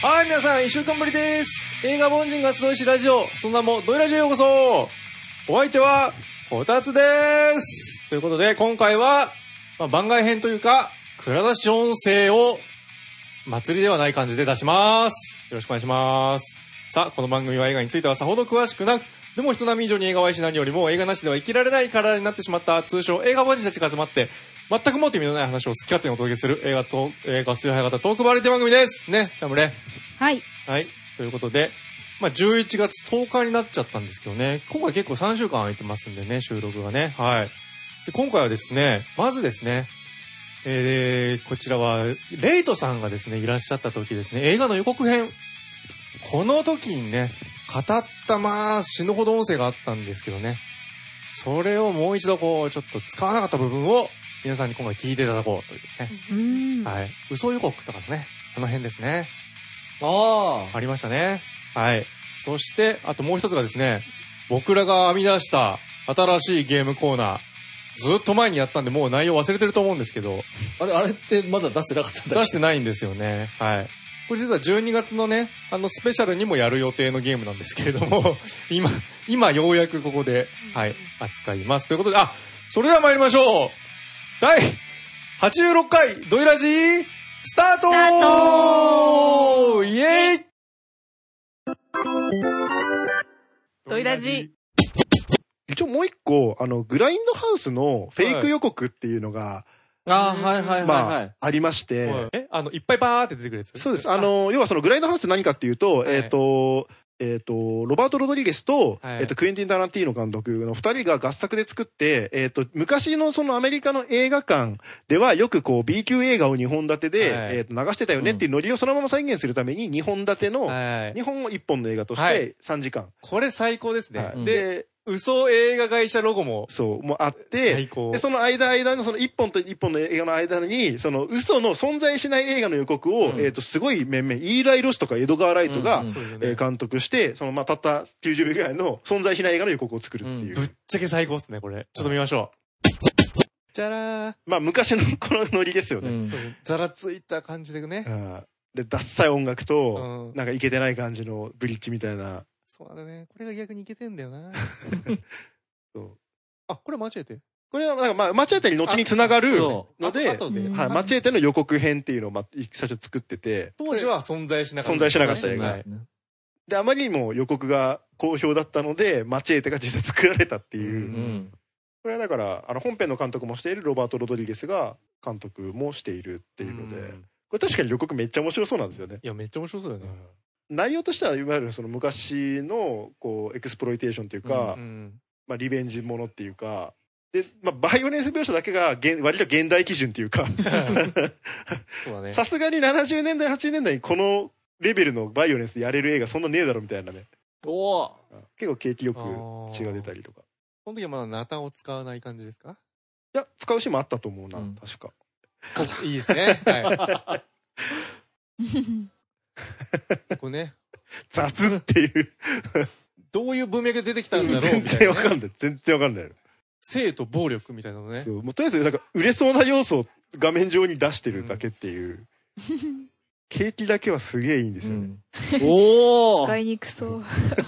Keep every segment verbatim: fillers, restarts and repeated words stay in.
はい、皆さん、一週間ぶりです。映画凡人が集いしラジオ、その名もドイラジオへようこそ。お相手は、こたつです。ということで、今回は、まあ、番外編というか、蔵出し音声を、祭りではない感じで出します。よろしくお願いします。さあ、この番組は映画についてはさほど詳しくなく、でも人並み以上に映画を愛し何よりも映画なしでは生きられない体になってしまった通称映画凡人たちが集まって、全くもって意味のない話を好き勝手にお届けする映画と、映画水杯型トークバラエティ番組です。ね、チャムレ。 はい。 はい。ということで、まあ、じゅういちがつとおかになっちゃったんですけどね、今回結構さんしゅうかん空いてますんでね、収録がね。はい。で、今回はですね、まずですね、えー、こちらは、レイトさんがですね、いらっしゃった時ですね、映画の予告編。この時にね、語ったまあ、死ぬほど音声があったんですけどね、それをもう一度こう、ちょっと使わなかった部分を、皆さんに今回聞いていただこうというね。はい。嘘予告とかね、あの辺ですね。ああ。ありましたね。はい。そして、あともう一つがですね、僕らが編み出した新しいゲームコーナー。ずっと前にやったんで、もう内容忘れてると思うんですけど。 あれ、あれってまだ出してなかったんだっけ？ 出してないんですよね。はい。これ実はじゅうにがつのね、あのスペシャルにもやる予定のゲームなんですけれども、今、今ようやくここで、はい、扱います。ということで、あ、それでは参りましょう。第はちじゅうろっかいドイラジースタートーイエーイドイラジ一応もう一個、あの、グラインドハウスのフェイク予告っていうのが、 ああ、はいはいはい、はい。 まあ、ありまして。 えあの、いっぱいパーって出てくるやつ？ そうです。あの、要はそのグラインドハウスって何かっていうと、はい、えっ、ー、と、えっ、ー、と、ロバート・ロドリゲスと、はい、えっ、ー、と、クエンティン・タランティーノ監督の二人が合作で作って、えっ、と、昔のそのアメリカの映画館ではよくこう B 級映画をにほん立てで、はい、えっ、と、流してたよねっていうノリをそのまま再現するためににほん立ての、にほんをいっぽんの映画としてさんじかん。はい、 これ最高ですね。 はい、 で、嘘映画会社ロゴも。 そう、もうあって、 最高。 で、その間間のその一本と一本の映画の間に、その嘘の存在しない映画の予告を、うん、えっと、すごい面々、イーライ・ロスとかエドガー・ライトが、うんうんえー、監督して、その、まあ、たったきゅうじゅうびょうぐらいの存在しない映画の予告を作るっていう。 うん、ぶっちゃけ最高っすね、これ。ちょっと見ましょう。じゃらー。 まあ、昔のこのノリですよね。うん、 そうざらついた感じでね。 うん、で、ダッサい音楽と、うん、なんかイケてない感じのブリッジみたいな。 そうだね。これが逆にイケてんだよな。 そう。 あ、これ間違えて。 これは、なんかまあ、間違えてに後に繋がるので、 後で、 はい、間違えての予告編っていうのを、まあ、最初作ってて。 当時は存在しなかった。 存在しなかった映画。はい、で、あまりにも予告が好評だったので、マチエーテが実際作られたっていう。うん、これはだから、あの、本編の監督もしているロバート・ロドリゲスが監督もしているっていうので、うん、これ確かに予告めっちゃ面白そうなんですよね。 いや、めっちゃ面白そうだよね。 うん、内容としては、いわゆるその昔の、こう、エクスプロイテーションというか、うんうんまあ、リベンジものっていうか、で、まあ、バイオレンス描写だけが、割と現代基準っていうか、さすがにななじゅうねんだい、はちじゅうねんだいにこのレベルのバイオレンスやれる映画そんなねえだろみたいなね。 お結構景気よく血が出たりとか。 この時はまだナタを使わない感じですか？ いや、使うシーンもあったと思うな、うん、確か。 いいですね。はい。これね。 雑っていう。 どういう文脈で出てきたんだろうみたいな、ね。 全然わかんない。全然わかんない。 性と暴力みたいなのね。 そう。もうとりあえず、なんか、売れそうな要素を画面上に出してるだけっていう。うん、景気だけはすげえいいんですよね。 うん、おー使いにくそう。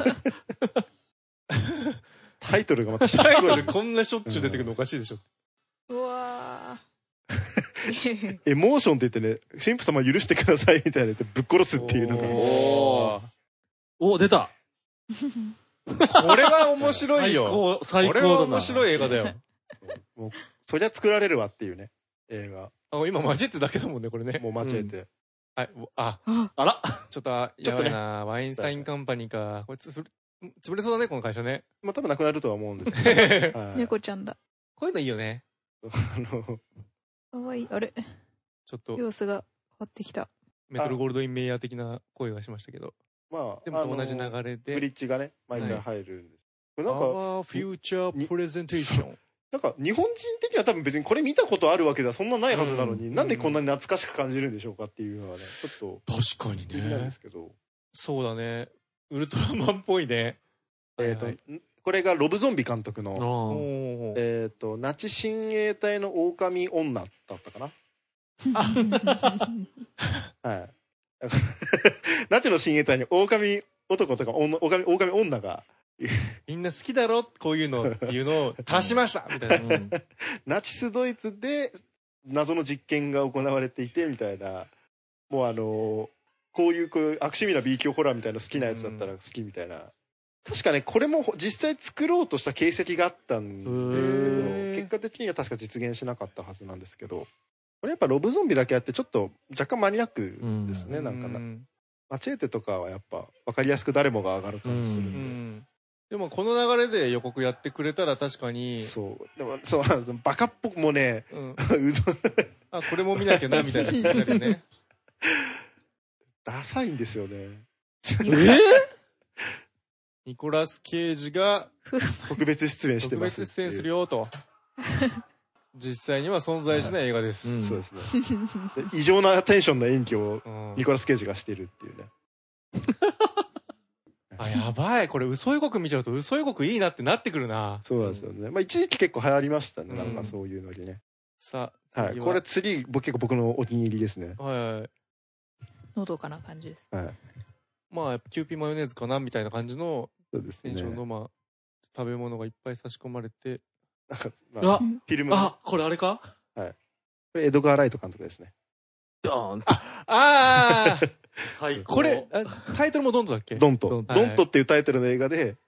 タイトルがまたタイトルこんなしょっちゅう出てくるのおかしいでしょ。 うわー。エモーションって言ってね、神父様許してくださいみたいな言ってぶっ殺すっていうのが。 おー。お、出た。 これは面白いよ。 最高、最高だな。 これは面白い映画だよ。 もう、そりゃ作られるわっていうね、映画。 あ、今間違えてだけだもんね、これね。 もう間違えて。うん、 はい、あ、あら、ちょっと、やばいな、ワインスタインカンパニーか。こいつ、潰れそうだね、この会社ね。 まあ多分なくなるとは思うんですけど。 猫ちゃんだ。 こういうのいいよね。 あの、 かわいい、あれ。 ちょっと。 様子が変わってきた。 メトロゴールドインメイヤー的な声がしましたけど。まあ、でも同じ流れで。 ブリッジがね、毎回入るんです。 はい、なんか、Our Future Presentation。 なんか、日本人的には多分別にこれ見たことあるわけではそんなないはずなのに、うん、なんでこんなに懐かしく感じるんでしょうかっていうのはね、ちょっと。 確かにね。 なんですけど。 そうだね。ウルトラマンっぽいね。 えっと、これがロブゾンビ監督の、えっと、ナチ親衛隊の狼女だったかな。はい。 ナチの親衛隊に狼男とか女狼狼女がみんな好きだろこういうのっていうのを足しましたみたいな、うん、 ナチスドイツで謎の実験が行われていてみたいな、もうあのこういうこういう悪趣味な B 級ホラーみたいな好きなやつだったら好きみたいな、うん、確かねこれも実際作ろうとした形跡があったんですけど結果的には確か実現しなかったはずなんですけど、これやっぱロブゾンビだけあってちょっと若干マニアックですね、うん、なんかなマチエーテとかはやっぱ分かりやすく誰もが上がる感じするんで、うんうん、 でもこの流れで予告やってくれたら確かにそうでもそうバカっぽくもね、うん、 あこれも見なきゃなみたいな感じだよねダサいんですよねえー、ニコラス・ケイジが特別出演してます特別出演するよと実際には存在しない映画です、 はいうん、そうですね異常なテンションの演技をニコラス・ケイジがしてるっていうねあやばいこれ嘘予告見ちゃうと嘘予告いいなってなってくるな。 そうなんですよね、まあ、一時期結構流行りましたね、うん、なんかそういうのにね。 さあ、はい、これ次僕結構僕のお気に入りですね。 はいはい、 のどかな感じです、 はい、 まあやっぱキューピーマヨネーズかなみたいな感じのテンションの、まあ、食べ物がいっぱい差し込まれてまあ、あフィルムあこれあれか、 はい、これエドガー・ライト監督ですね。 ドーンとああ最高。 これタイトルもドントだっけ？ ドントドントっていうタイトルの映画で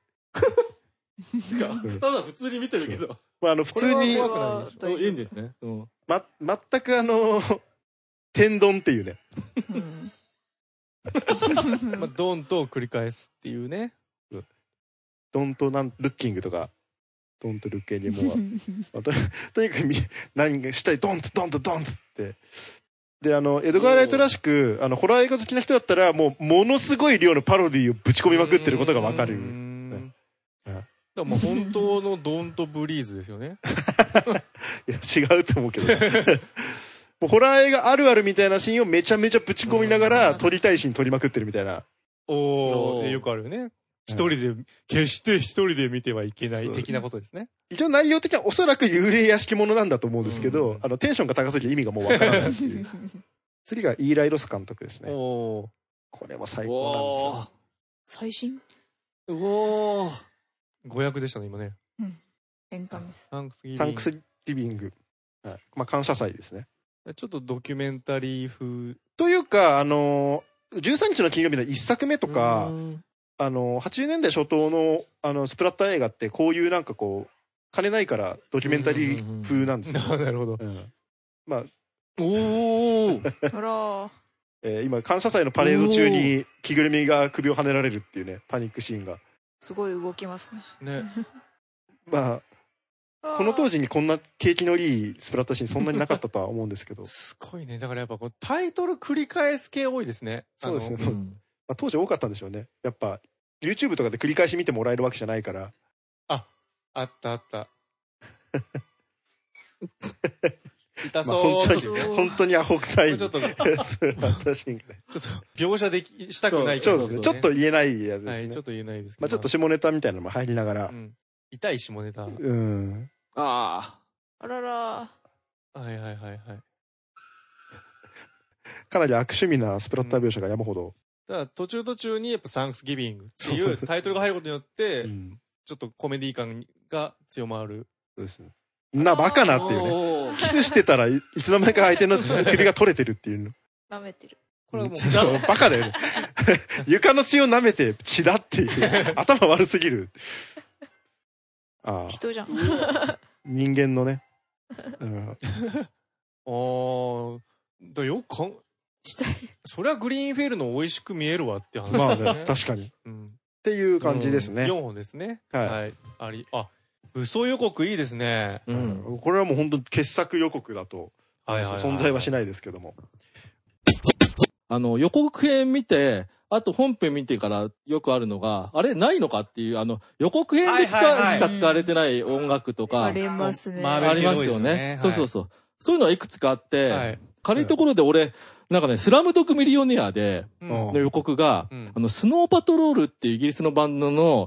ただ普通に見てるけど、 まあ、あの普通に怖くないでしょ。 いいんですね、うんま、全くあの天丼っていうね、 うんまあ、ドントを繰り返すっていうね。 ドントなんルッキングとかドンとルッケにもうと, とにかく何がしたいドンとドンとドンとってで、あのエドガー・ライトらしくあのホラー映画好きな人だったらもうものすごい量のパロディをぶち込みまくってることが分かる、ね、 だからもう本当のドンとブリーズですよねいや違うと思うけどもうホラー映画あるあるみたいなシーンをめちゃめちゃぶち込みながら撮りたいシーン撮りまくってるみたいな。 おーよくあるよね。一人で、決して一人で見てはいけない的なことですね。 一応内容的にはおそらく幽霊屋敷ものなんだと思うんですけど、うん、あのテンションが高すぎて意味がもうわからないっていう次がイーライ・ロス監督ですね。 おこれも最高なんですよ。 最新うおご役でしたね今ね。 うん演歌です。 サンクスギビング、 サンクスギビング、はい、まあ感謝祭ですね。 ちょっとドキュメンタリー風というか、あのじゅうさんにちの金曜日のいっさくめとか、あのはちじゅうねんだい初頭のあのスプラッター映画ってこういうなんかこう金ないからドキュメンタリー風なんですよ。 なるほど、 うん、まあおおあらえー、今感謝祭のパレード中に着ぐるみが首をはねられるっていうねパニックシーンがすごい動きますね。 ねまあこの当時にこんな景気のいいスプラッターシーンそんなになかったとは思うんですけどすごいね。だからやっぱこうタイトル繰り返す系多いですね。 そうですね、うん、まあ、当時多かったんでしょうね。やっぱ YouTube とかで繰り返し見てもらえるわけじゃないから。 ああったあった痛そう、まあ、 本当に本当にアホ臭いちょっとちょっと描写できしたくないそうですね、ちょっと言えないやつですね、 はい、ちょっと言えないですけど、 まあ、ちょっと下ネタみたいなのも入りながら、うん、 痛い下ネタ、 うんあああららはいはいはいはいかなり悪趣味なスプラッター描写が山ほど、うん、 だから途中途中にやっぱサンクスギビングっていうタイトルが入ることによって、うん、ちょっとコメディ感が強まる。 そうですね。なバカなっていうね。キスしてたら い, いつの間にか相手の首が取れてるっていうの。 舐めてる。 これはもうバカだよね。床の血を舐めて血だっていう頭悪すぎる。ああ。 人じゃん。 人間のね。うん、 ああ。だよくかん。 したい。 そりゃグリーンフェールの美味しく見えるわって話、 ね。まあね、確かに。うん、っていう感じですね。 よんほんですね。 はい。 はい、あり、あ、嘘予告いいですね。 うん。これはもう本当傑作予告だと。はいはいはいはい、存在はしないですけども。 あの、予告編見て、あと本編見てからよくあるのが、あれないのかっていう、あの、予告編で使、はいはいはい、しか使われてない音楽とか。 ありますね。 ありますよね。そうそうそう。そういうのはいくつかあって、 はい、 軽いところで俺、なんかね、スラムドッグミリオネアで、の予告が、うん、あの、スノーパトロールっていうイギリスのバンドの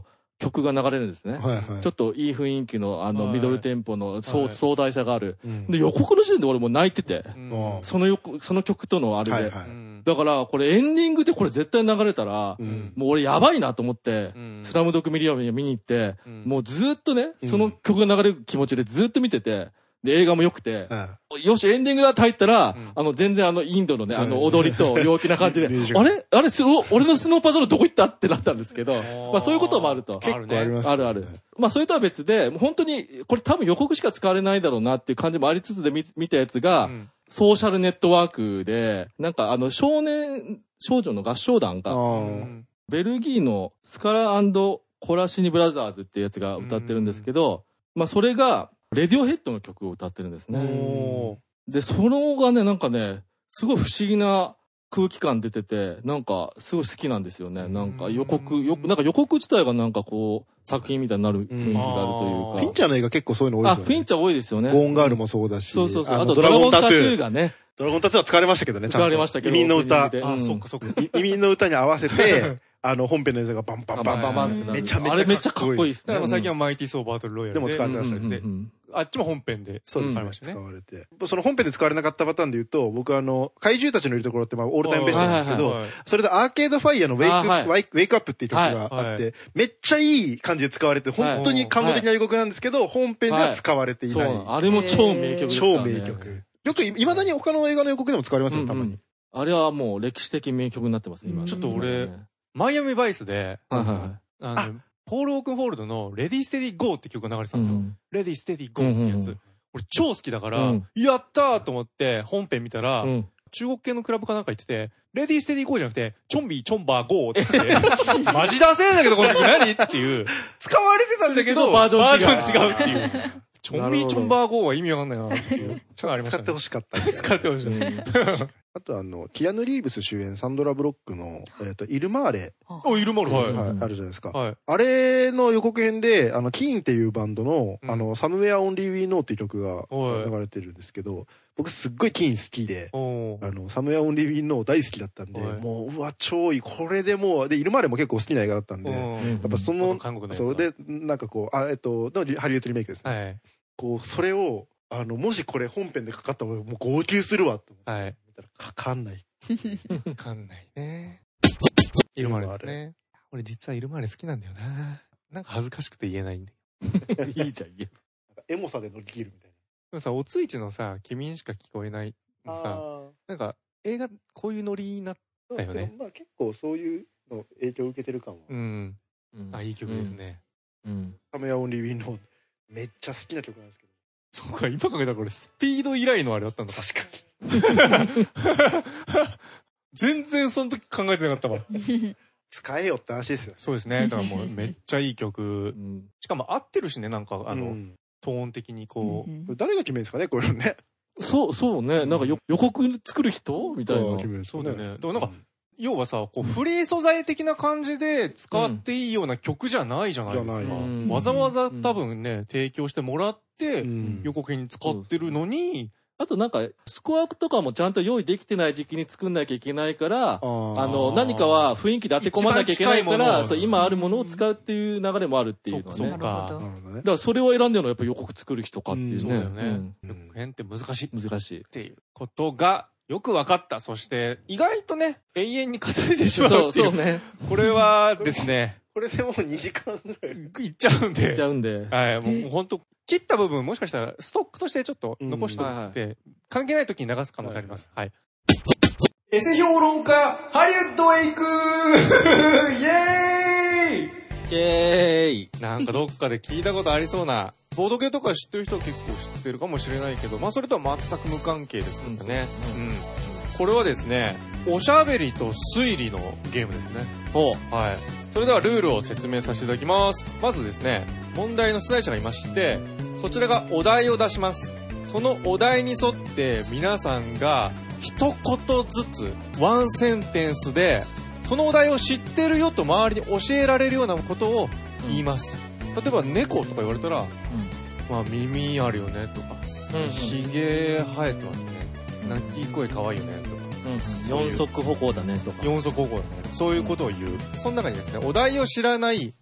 曲が流れるんですね。 はいはい、 ちょっといい雰囲気の、あの、ミドルテンポの壮、 はい、 壮大さがある、 うん。 で、予告の時点で俺もう泣いてて、 うん、 その横、その曲とのあれで。はいはい、だから、これエンディングでこれ絶対流れたら、うん、もう俺やばいなと思って、うん、スラムドッグミリオン見に行って、うん、もうずっとね、その曲が流れる気持ちでずっと見てて、で、映画も良くて、うん、よし、エンディングだって入ったら、うん、あの、全然あの、インドのね、あの、踊りと陽気な感じで、あれあれスロー、俺のスノーパドルどこ行ったってなったんですけど、まあそういうこともあると。 結構ありますね。 あるある。まあそれとは別で、本当に、これ多分予告しか使われないだろうなっていう感じもありつつで見、見たやつが、うん、ソーシャルネットワークで、なんかあの、少年、少女の合唱団が、ベルギーのスカラ&コラシニブラザーズっていうやつが歌ってるんですけど、まあそれが、レディオヘッドの曲を歌ってるんですね。で、そのがね、なんかね、すごい不思議な空気感出てて、なんか、すごい好きなんですよね。なんか予告、よなんか予告自体がなんかこう、作品みたいになる雰囲気があるというか。 フィンチャーの映画結構そういうの多いですよね。 あ、フィンチャー多いですよね。 ゴーンガールもそうだし。 そうそうそう。あとドラゴンタトゥーがね。 ドラゴンタトゥーは使われましたけどね。 使われましたけど。 移民の歌。 あ、 そっかそっか。 移民の歌に合わせて、あの、本編の映像がバンバンバンバンバン。めちゃめちゃかっこいい。 あれめっちゃかっこいいっすね。 だから最近はマイティーソーバートルロイヤルでも使われてましたね。 あっちも本編で使われましたね。使われて。その本編で使われなかったパターンで言うと、僕あの、怪獣たちのいるところってまあオールタイムベストなんですけど、それでアーケードファイヤーのウェイク、ウェイクアップっていう曲があって、めっちゃいい感じで使われて、本当に感動的な予告なんですけど、本編では使われていない。 あれも超名曲ですからね。 超名曲。よく、未だに他の映画の予告でも使われますよ、たまに。 あれはもう歴史的名曲になってますね、今。 ちょっと俺、マイアミバイスで、あの、ポール・オークンフォールドのレディ・ステディ・ゴーって曲が流れてたんですよ。レディ・ステディ・ゴーってやつ。俺超好きだから、やったーと思って本編見たら、中国系のクラブかなんか行ってて、レディ・ステディ・ゴーじゃなくて、チョンビー・チョンバー・ゴーって言って、マジダセーだけどこの曲何っていう、使われてたんだけど、バージョン違うっていう。チョンビー・チョンバー・ゴーは意味わかんないなっていう。 ちょっとありましたね。使ってほしかった。 使ってほしい。 あとあの、キアヌ・リーブス主演サンドラ・ブロックの、えっと、イルマーレ。 お、イルマーレ、 はい。あるじゃないですか。はい。あれの予告編で、あの、キーンっていうバンドの、あの、サムウェア・オンリー・ウィー・ノーっていう曲が流れてるんですけど、僕すっごいキーン好きで、あの、サムウェア・オンリー・ウィー・ノー大好きだったんで、もう、うわ、超いい。これでもう、で、イルマーレも結構好きな映画だったんで、やっぱその、それで、なんかこう、あ、えっと、ハリウッドリメイクですね。はい。こう、それを、あの、もしこれ本編でかかったらもう号泣するわと思って。はい。見たらかかんない。 かかんないね。イルマーレですね。俺実はイルマーレ好きなんだよな。なんか恥ずかしくて言えないんで。 いいじゃん、言えば。 エモさで乗り切るみたいな。 でもさ、おついちのさ、君にしか聞こえないのさ、なんか映画こういうノリになったよね。 まあ結構そういうの影響を受けてる感は。 うん。あ、いい曲ですね。 うん。サムウェア・オンリー・ウィー・ノーめっちゃ好きな曲なんですけど。 そうか、今考えたらこれスピード以来のあれだったんだ。 確かに。 全然その時考えてなかったわ。 使えよって話ですよ。 そうですね。だからもうめっちゃいい曲。しかも合ってるしね、なんかあの、トーン的にこう。誰が決めるんですかね、こういうのね。 そう、そうね。なんか予告作る人みたいな。 そうだよね。でもなんか、要はさ、こう、フリー素材的な感じで使っていいような曲じゃないじゃないですか。わざわざ多分ね、提供してもらって、予告編に使ってるのに、 あとなんか、スコアとかもちゃんと用意できてない時期に作んなきゃいけないから、あの、何かは雰囲気で当て込まなきゃいけないから、そう、今あるものを使うっていう流れもあるっていうのね。そうか。だからそれを選んでるのはやっぱ予告作る人かっていうね。そうだよね。予告編って難しい。 難しい。 っていうことが、よく分かった。そして、意外とね、永遠に語れてしまうっていう。 そう、そうね。 これはですね。 これでもうにじかんぐらい。 いっちゃうんで。 いっちゃうんで。 はい。もう本当切った部分もしかしたらストックとしてちょっと残しておいて、関係ない時に流す可能性あります。はい。エセ評論家、ハリウッドへ行くイエーイイエーイなんかどっかで聞いたことありそうな、ボードゲーとか知ってる人は結構知ってるかもしれないけど、まあそれとは全く無関係ですからね。うん。うん、これはですね、おしゃべりと推理のゲームですね。 ほう。はい。それではルールを説明させていただきます。まずですね、問題の出題者がいまして、そちらがお題を出します。そのお題に沿って皆さんが一言ずつワンセンテンスでそのお題を知ってるよと周りに教えられるようなことを言います。うん、例えば猫とか言われたら、うん、まあ耳あるよねとか、うんうん、ひげ生えてますね。鳴き声可愛いよねとか。 うん、四足歩行だねとか。 四足歩行だね。そういうことを言う。その中にですね、お題を知らない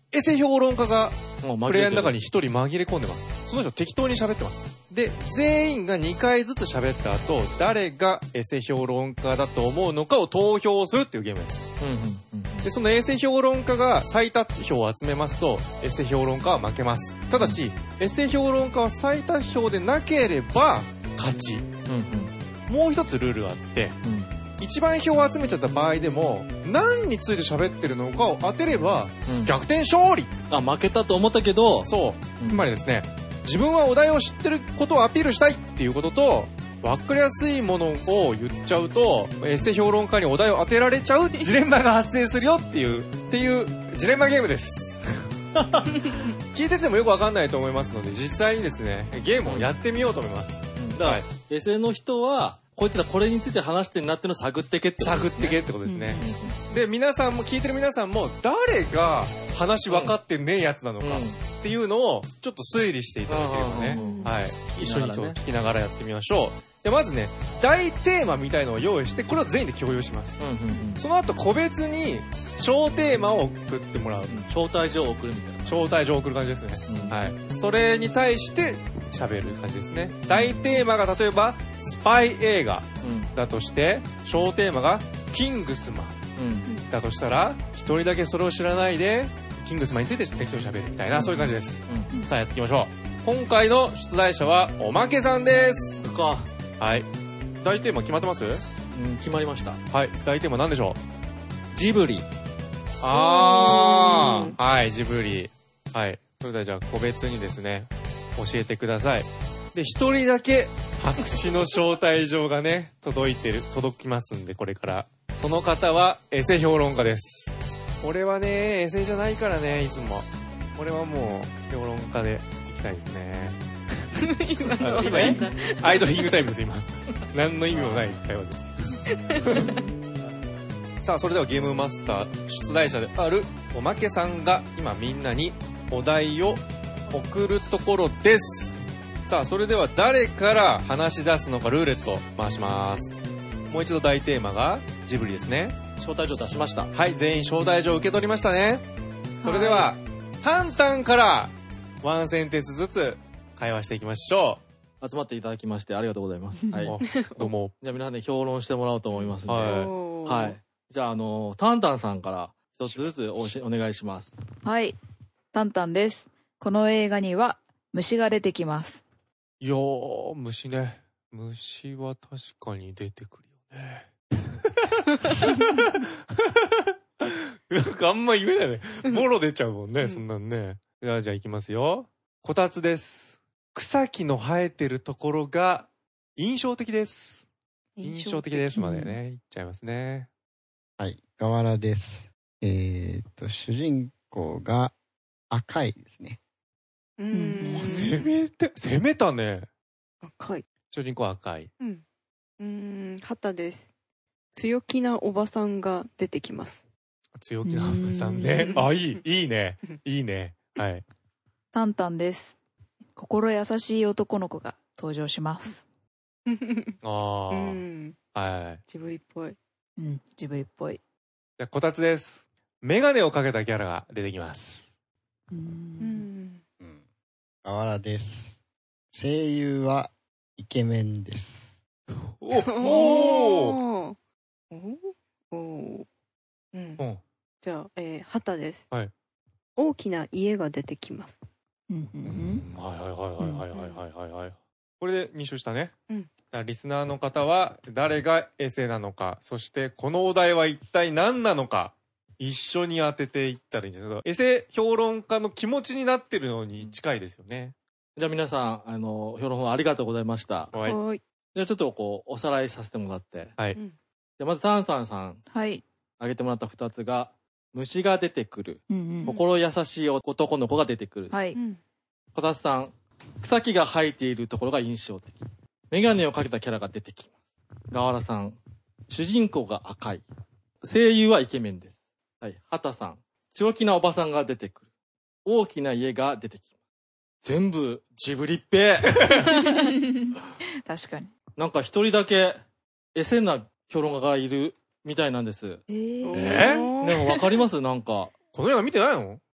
エセ評論家がもうプレイヤーの中に一人紛れ込んでます。その人適当に喋ってます。で、全員がにかいずつ喋った後、誰がエセ評論家だと思うのかを投票するっていうゲームです。 うんうんうん、 で、そのエセ評論家が最多票を集めますと、エセ評論家は負けます。ただし、エセ評論家は最多票でなければ勝ち。 うんうん、 もう一つルールがあって、うん一番票を集めちゃった場合でも何について喋ってるのかを当てれば逆転勝利、 うん、あ負けたと思ったけどそう、うん、つまりですね自分はお題を知ってることをアピールしたいっていうことと分かりやすいものを言っちゃうとエッセイ評論家にお題を当てられちゃうジレンマが発生するよっていうっていうジレンマゲームです聞いててもよくわかんないと思いますので実際にですねゲームをやってみようと思います、 うん、だから、はい、エセの人はこいつらこれについて話してんなってのを探ってけってことですね。 探ってけってことですね。うん、で、皆さんも、聞いてる皆さんも、誰が話分かってねえやつなのかっていうのを、ちょっと推理していただければね。はい。一緒にちょっと聞きながらやってみましょう。で、まずね、大テーマみたいのを用意して、これを全員で共有します。うんうんうん、その後、個別に、小テーマを送ってもらう。 招待状を送るみたいな。 招待状を送る感じですね。うん、はい。それに対して、喋る感じですね。大テーマが例えば、スパイ映画だとして、小テーマが、キングスマンだとしたら、一人だけそれを知らないで、キングスマンについて適当に喋るみたいな、そういう感じです。うんうん、さあ、やっていきましょう。今回の出題者は、おまけさんです。 か。 はい。大テーマ決まってます？うん、 決まりました。 はい。大テーマ何でしょう？ジブリ。 あー。はい、ジブリ。はい。それではじゃあ、個別にですね、教えてください。で、一人だけ白紙の招待状がね、届いてる、届きますんで、これから。その方は、エセ評論家です。俺はね、エセじゃないからね、いつも。俺はもう、評論家で行きたいですね。今の今、アイドリングタイムです、今。何の意味もない会話です。さあ、それではゲームマスター、出題者であるおまけさんが、今みんなにお題を送るところです。さあ、それでは誰から話し出すのかルーレット回します。もう一度大テーマがジブリですね。 招待状出しました。 はい、全員招待状受け取りましたね。それでは、タンタンからワンセンテンスずつ会話していきましょう。集まっていただきましてありがとうございます。はい。 どうも。 じゃあ皆さんで評論してもらおうと思いますので。 はい。 はい。じゃあ、あの、タンタンさんから一つずつおしお願いします。 はい。タンタンです。この映画には虫が出てきます。 いやー、虫ね。虫は確かに出てくるよね。なんかあんま言えないね。ボロ出ちゃうもんね、そんなんね。じゃあ、じゃあ行きますよ。こたつです。草木の生えてるところが印象的です。印象的ですまでね、言っちゃいますね。 はい、河原です。えー、っと、主人公が赤いですね。 うん。攻めて、攻めたね。 赤い。 主人公は赤い。 うん。うーん、畑です。強気なおばさんが出てきます。 強気なおばさんね。あ、いい、いいね。いいね。はい。 タンタンです。心優しい男の子が登場します。 ああ、うん。はい。 ジブリっぽい。 うん、ジブリっぽい。 じゃあ、こたつです。メガネをかけたキャラが出てきます。 うん。 うん。河原です。声優はイケメンです。 おおおおうん。じゃあ、えー、畑です。 はい。 大きな家が出てきます。 うんうん。 はいはいはいはいはいはいはいはい。これでに周したね。 うん。 リスナーの方は誰がエセなのか、そしてこのお題は一体何なのか、一緒に当てていったらいいんですけど、エセ評論家の気持ちになってるのに近いですよね。 じゃあ皆さん、あの、評論ありがとうございました。 はい。はい。 じゃあちょっとこう、おさらいさせてもらって。 はい。 じゃあまずタンタンさん。 はい。 挙げてもらったふたつが、虫が出てくる。 うんうん、 心優しい男の子が出てくる。 はい。 こたつさん、草木が生えているところが印象的。メガネをかけたキャラが出てきます。河原さん、主人公が赤い。声優はイケメンです。はい。畑さん、強気なおばさんが出てくる。大きな家が出てきます。全部ジブリっぺ。 確かに。 なんか一人だけエセな評論家がいるみたいなんです。 えー、 えー、でもわかりますなんか。 この映画見てないの？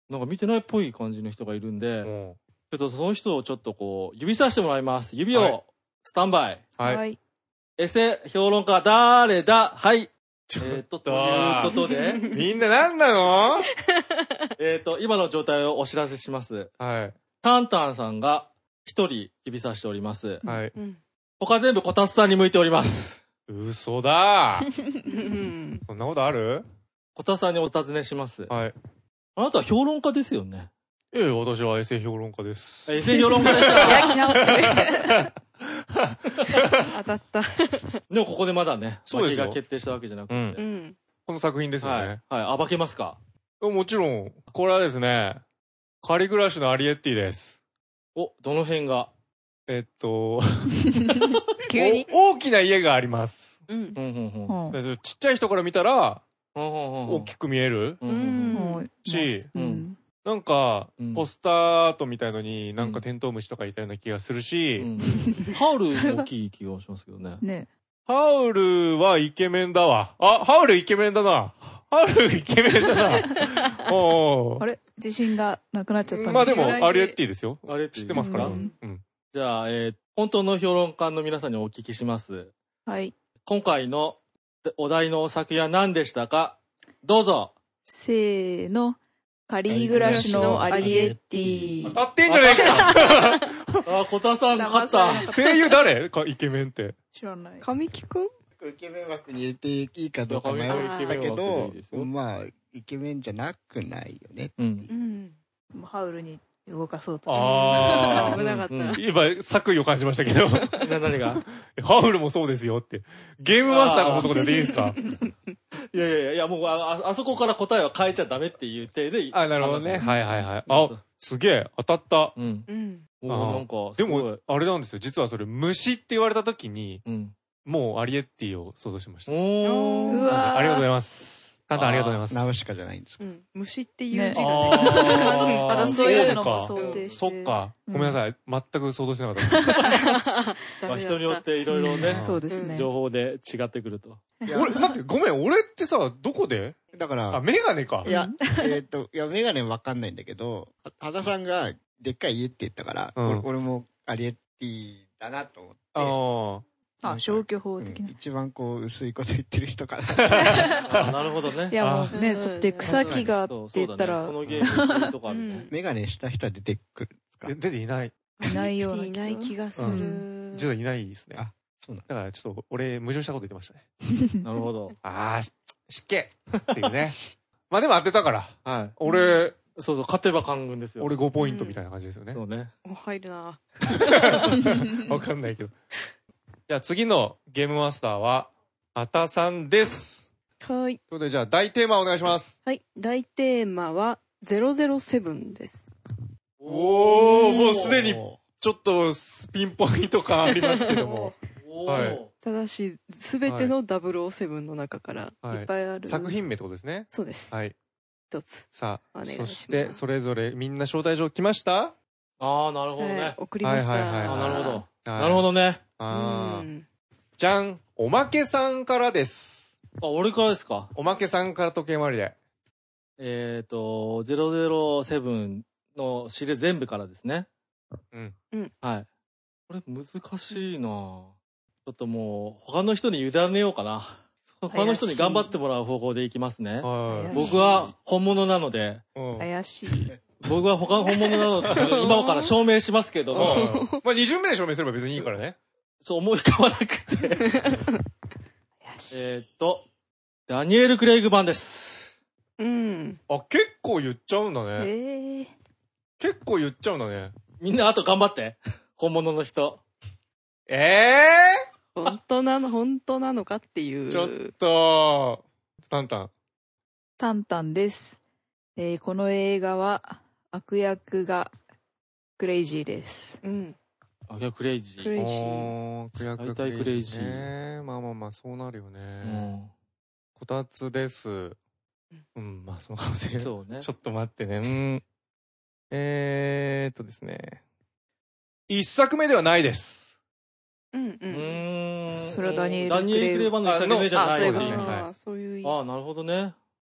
なんか見てないっぽい感じの人がいるんで、 もちょっとその人をちょっとこう、指さしてもらいます。指はいを、スタンバイ。 う。はい。 はい。 エセ評論家、誰だはい。 ちょっとえっと、ということで、 みんな何なの？ えっと、今の状態をお知らせします。 はい。 タンタンさんが一人指さしております。 はい。 うん。 他全部こたつさんに向いております。 嘘だうんそんなことある？ こたつさんにお尋ねします。 はい。 あなたは評論家ですよね。 ええ、私はエセ評論家です。 エセ評論家でし開た。 き直ってる。 当たった。 でもここでまだね、 そうですよ負けが決定したわけじゃなくて。 う。 うんん。 この作品ですよはいね。。 はい。暴けますか？ もちろん、これはですね、仮暮らしのアリエッティです。 お、どの辺が？ えっと、 急に。 お大きな家があります。 うん。 うん、うん、うん。 うんでちっちゃい人から見たら、 うん、うん、うん。 大きく見えるうん、うん。 うんし、 うん。 なんかうん、 ポスターアートみたいのになんかテントウムシとかいたような気がするし、 うんハウルも大きい気がしますけどね。 ね。 ハウルはイケメンだわ。あ、ハウルイケメンだな。ハウルイケメンだな。おーあれ自信がなくなっちゃったんまあでですよ。 も、アリエッティですよ。 あれ知ってますから。 ううんん。 じゃあ、えー本当の評論家の皆さんにお聞きします。 はい。 今回のお題の作品は何でしたか？どうぞ。 せーの。仮暮らしのアリエッティ。 当たってんじゃねえかあ、小田さん勝った。 声優誰かイケメンって。 知らない。 神木くんイケメン枠に入れていいかどうか迷っいや神木たけイケメン枠でいどいですよ、 まあ、イケメンじゃなくないよね。 うん。 うん。 もうハウルに動かそうとして。 あ危なかった。 うん今、作為を感じましたけど。 な、何が？ ハウルもそうですよって。ゲームマスターがそんなことでいいんですか？ いやいやいや、もうあ、ああそこから答えは変えちゃダメっていう体で。 あ、なるほどね。 話すはいはいはい。あ、すげえ、当たった。 うん。 うん。 おあーなんか、 ですも、あれなんですよ。実はそれ、虫って言われた時に、 ごい、うん。 もうアリエッティを想像しました。 おー。 うわーありがとうございます。タンタンありがとうございます。 ナウシカじゃないんですか。 うん。虫っていうね字がね。 あー私そういうのもそ想定して。 そっか。 うんごめんなさい。全く想像してなかったです。 まあ、人によっていろいろねうん、そうですね。 情報で違ってくると。 俺、待って、ごめん、俺ってさ、どこでだからあ、、メガネかい。や、えっと、いや、メガネわかんないんだけど、は羽田さんがでっかい家って言ったから、 うん俺俺もアリエッティだなと思って。 ああ、消去法うん的な。 一番こう薄いこと言ってる人から。 あなるほどね。 いやもうね、 あだって草木がって言ったらそうそうだねこのゲームそういうとこあるね。 メガネした人は出てくるんですかあ。出ていない。 いないような気が。 いない気がすうる。 実はいないですね。 あそうなんだからちょっと、俺、矛盾したこと言ってましたね。 なるほど。 あー、し湿気っていうね。まあでも当てたから。 はい。 俺、 そうそう、勝てば官軍ですよ。 俺ごポイントみたいな感じですよねそ。うね。 お、入るな。 わかんないけど。じゃあ次のゲームマスターは、あたさんです。 はい。 ということで、じゃあ大テーマお願いします。 はい。大テーマはゼロゼロセブンです。 おー、もうすでにおちょっとピンポイント感ありますけども。 おはいー。 ただし、すべてのダブルオーセブンの中から、 はいいっ。ぱいある。 作品名ってことですね。 そうです。 はい。 一つ。 さあ、 お願いしますそして、それぞれみんな招待状来ましたああ、なるほどはいね。 送りました。 はいはいはいあーなるほど。 はいなるほどね。 あーうんじゃんおまけさんからです。 あ、俺からですか。 おまけさんから時計回りで。 えっと、ゼロゼロセブンのシリーズ全部からですね。 うん。 はい。これ難しいなぁちょっともう、他の人に委ねようかな。他の人に頑張ってもらう方向でいきますね。 は僕は本物なので、 い。うん怪しい。 僕は他の本物なので、今から証明しますけども、 うんまあ、に巡目で証明すれば別にいいからね。 そう思い浮かばなくて。 怪しい。 えーっと、ダニエル・クレイグ版です。 うん。 あ、結構言っちゃうんだね。 ええ。 結構言っちゃうんだね。 みんなあと頑張って。本物の人。 ええ本当なの、本当なのかっていう。 ー、ちょっと、タンタン。 タンタンです。えーこの映画は悪役がクレイジーです。 うん。 あ、いや、クレイジー。 クレイジー。 おー、クヤク大体クレイジーね。まあまあまあ、そうなるようね。 ん。 こたつです。うん、まあ、その可能性。 そうね。 ちょっと待ってね。うん。えーっとですね。一作目ではないです。 うんう。 うんーん。 それはダニエルダニエル・クレイ版の一作目じゃないあそういうことねっていうはいああ、そういう意味。 ああ、なるほどね。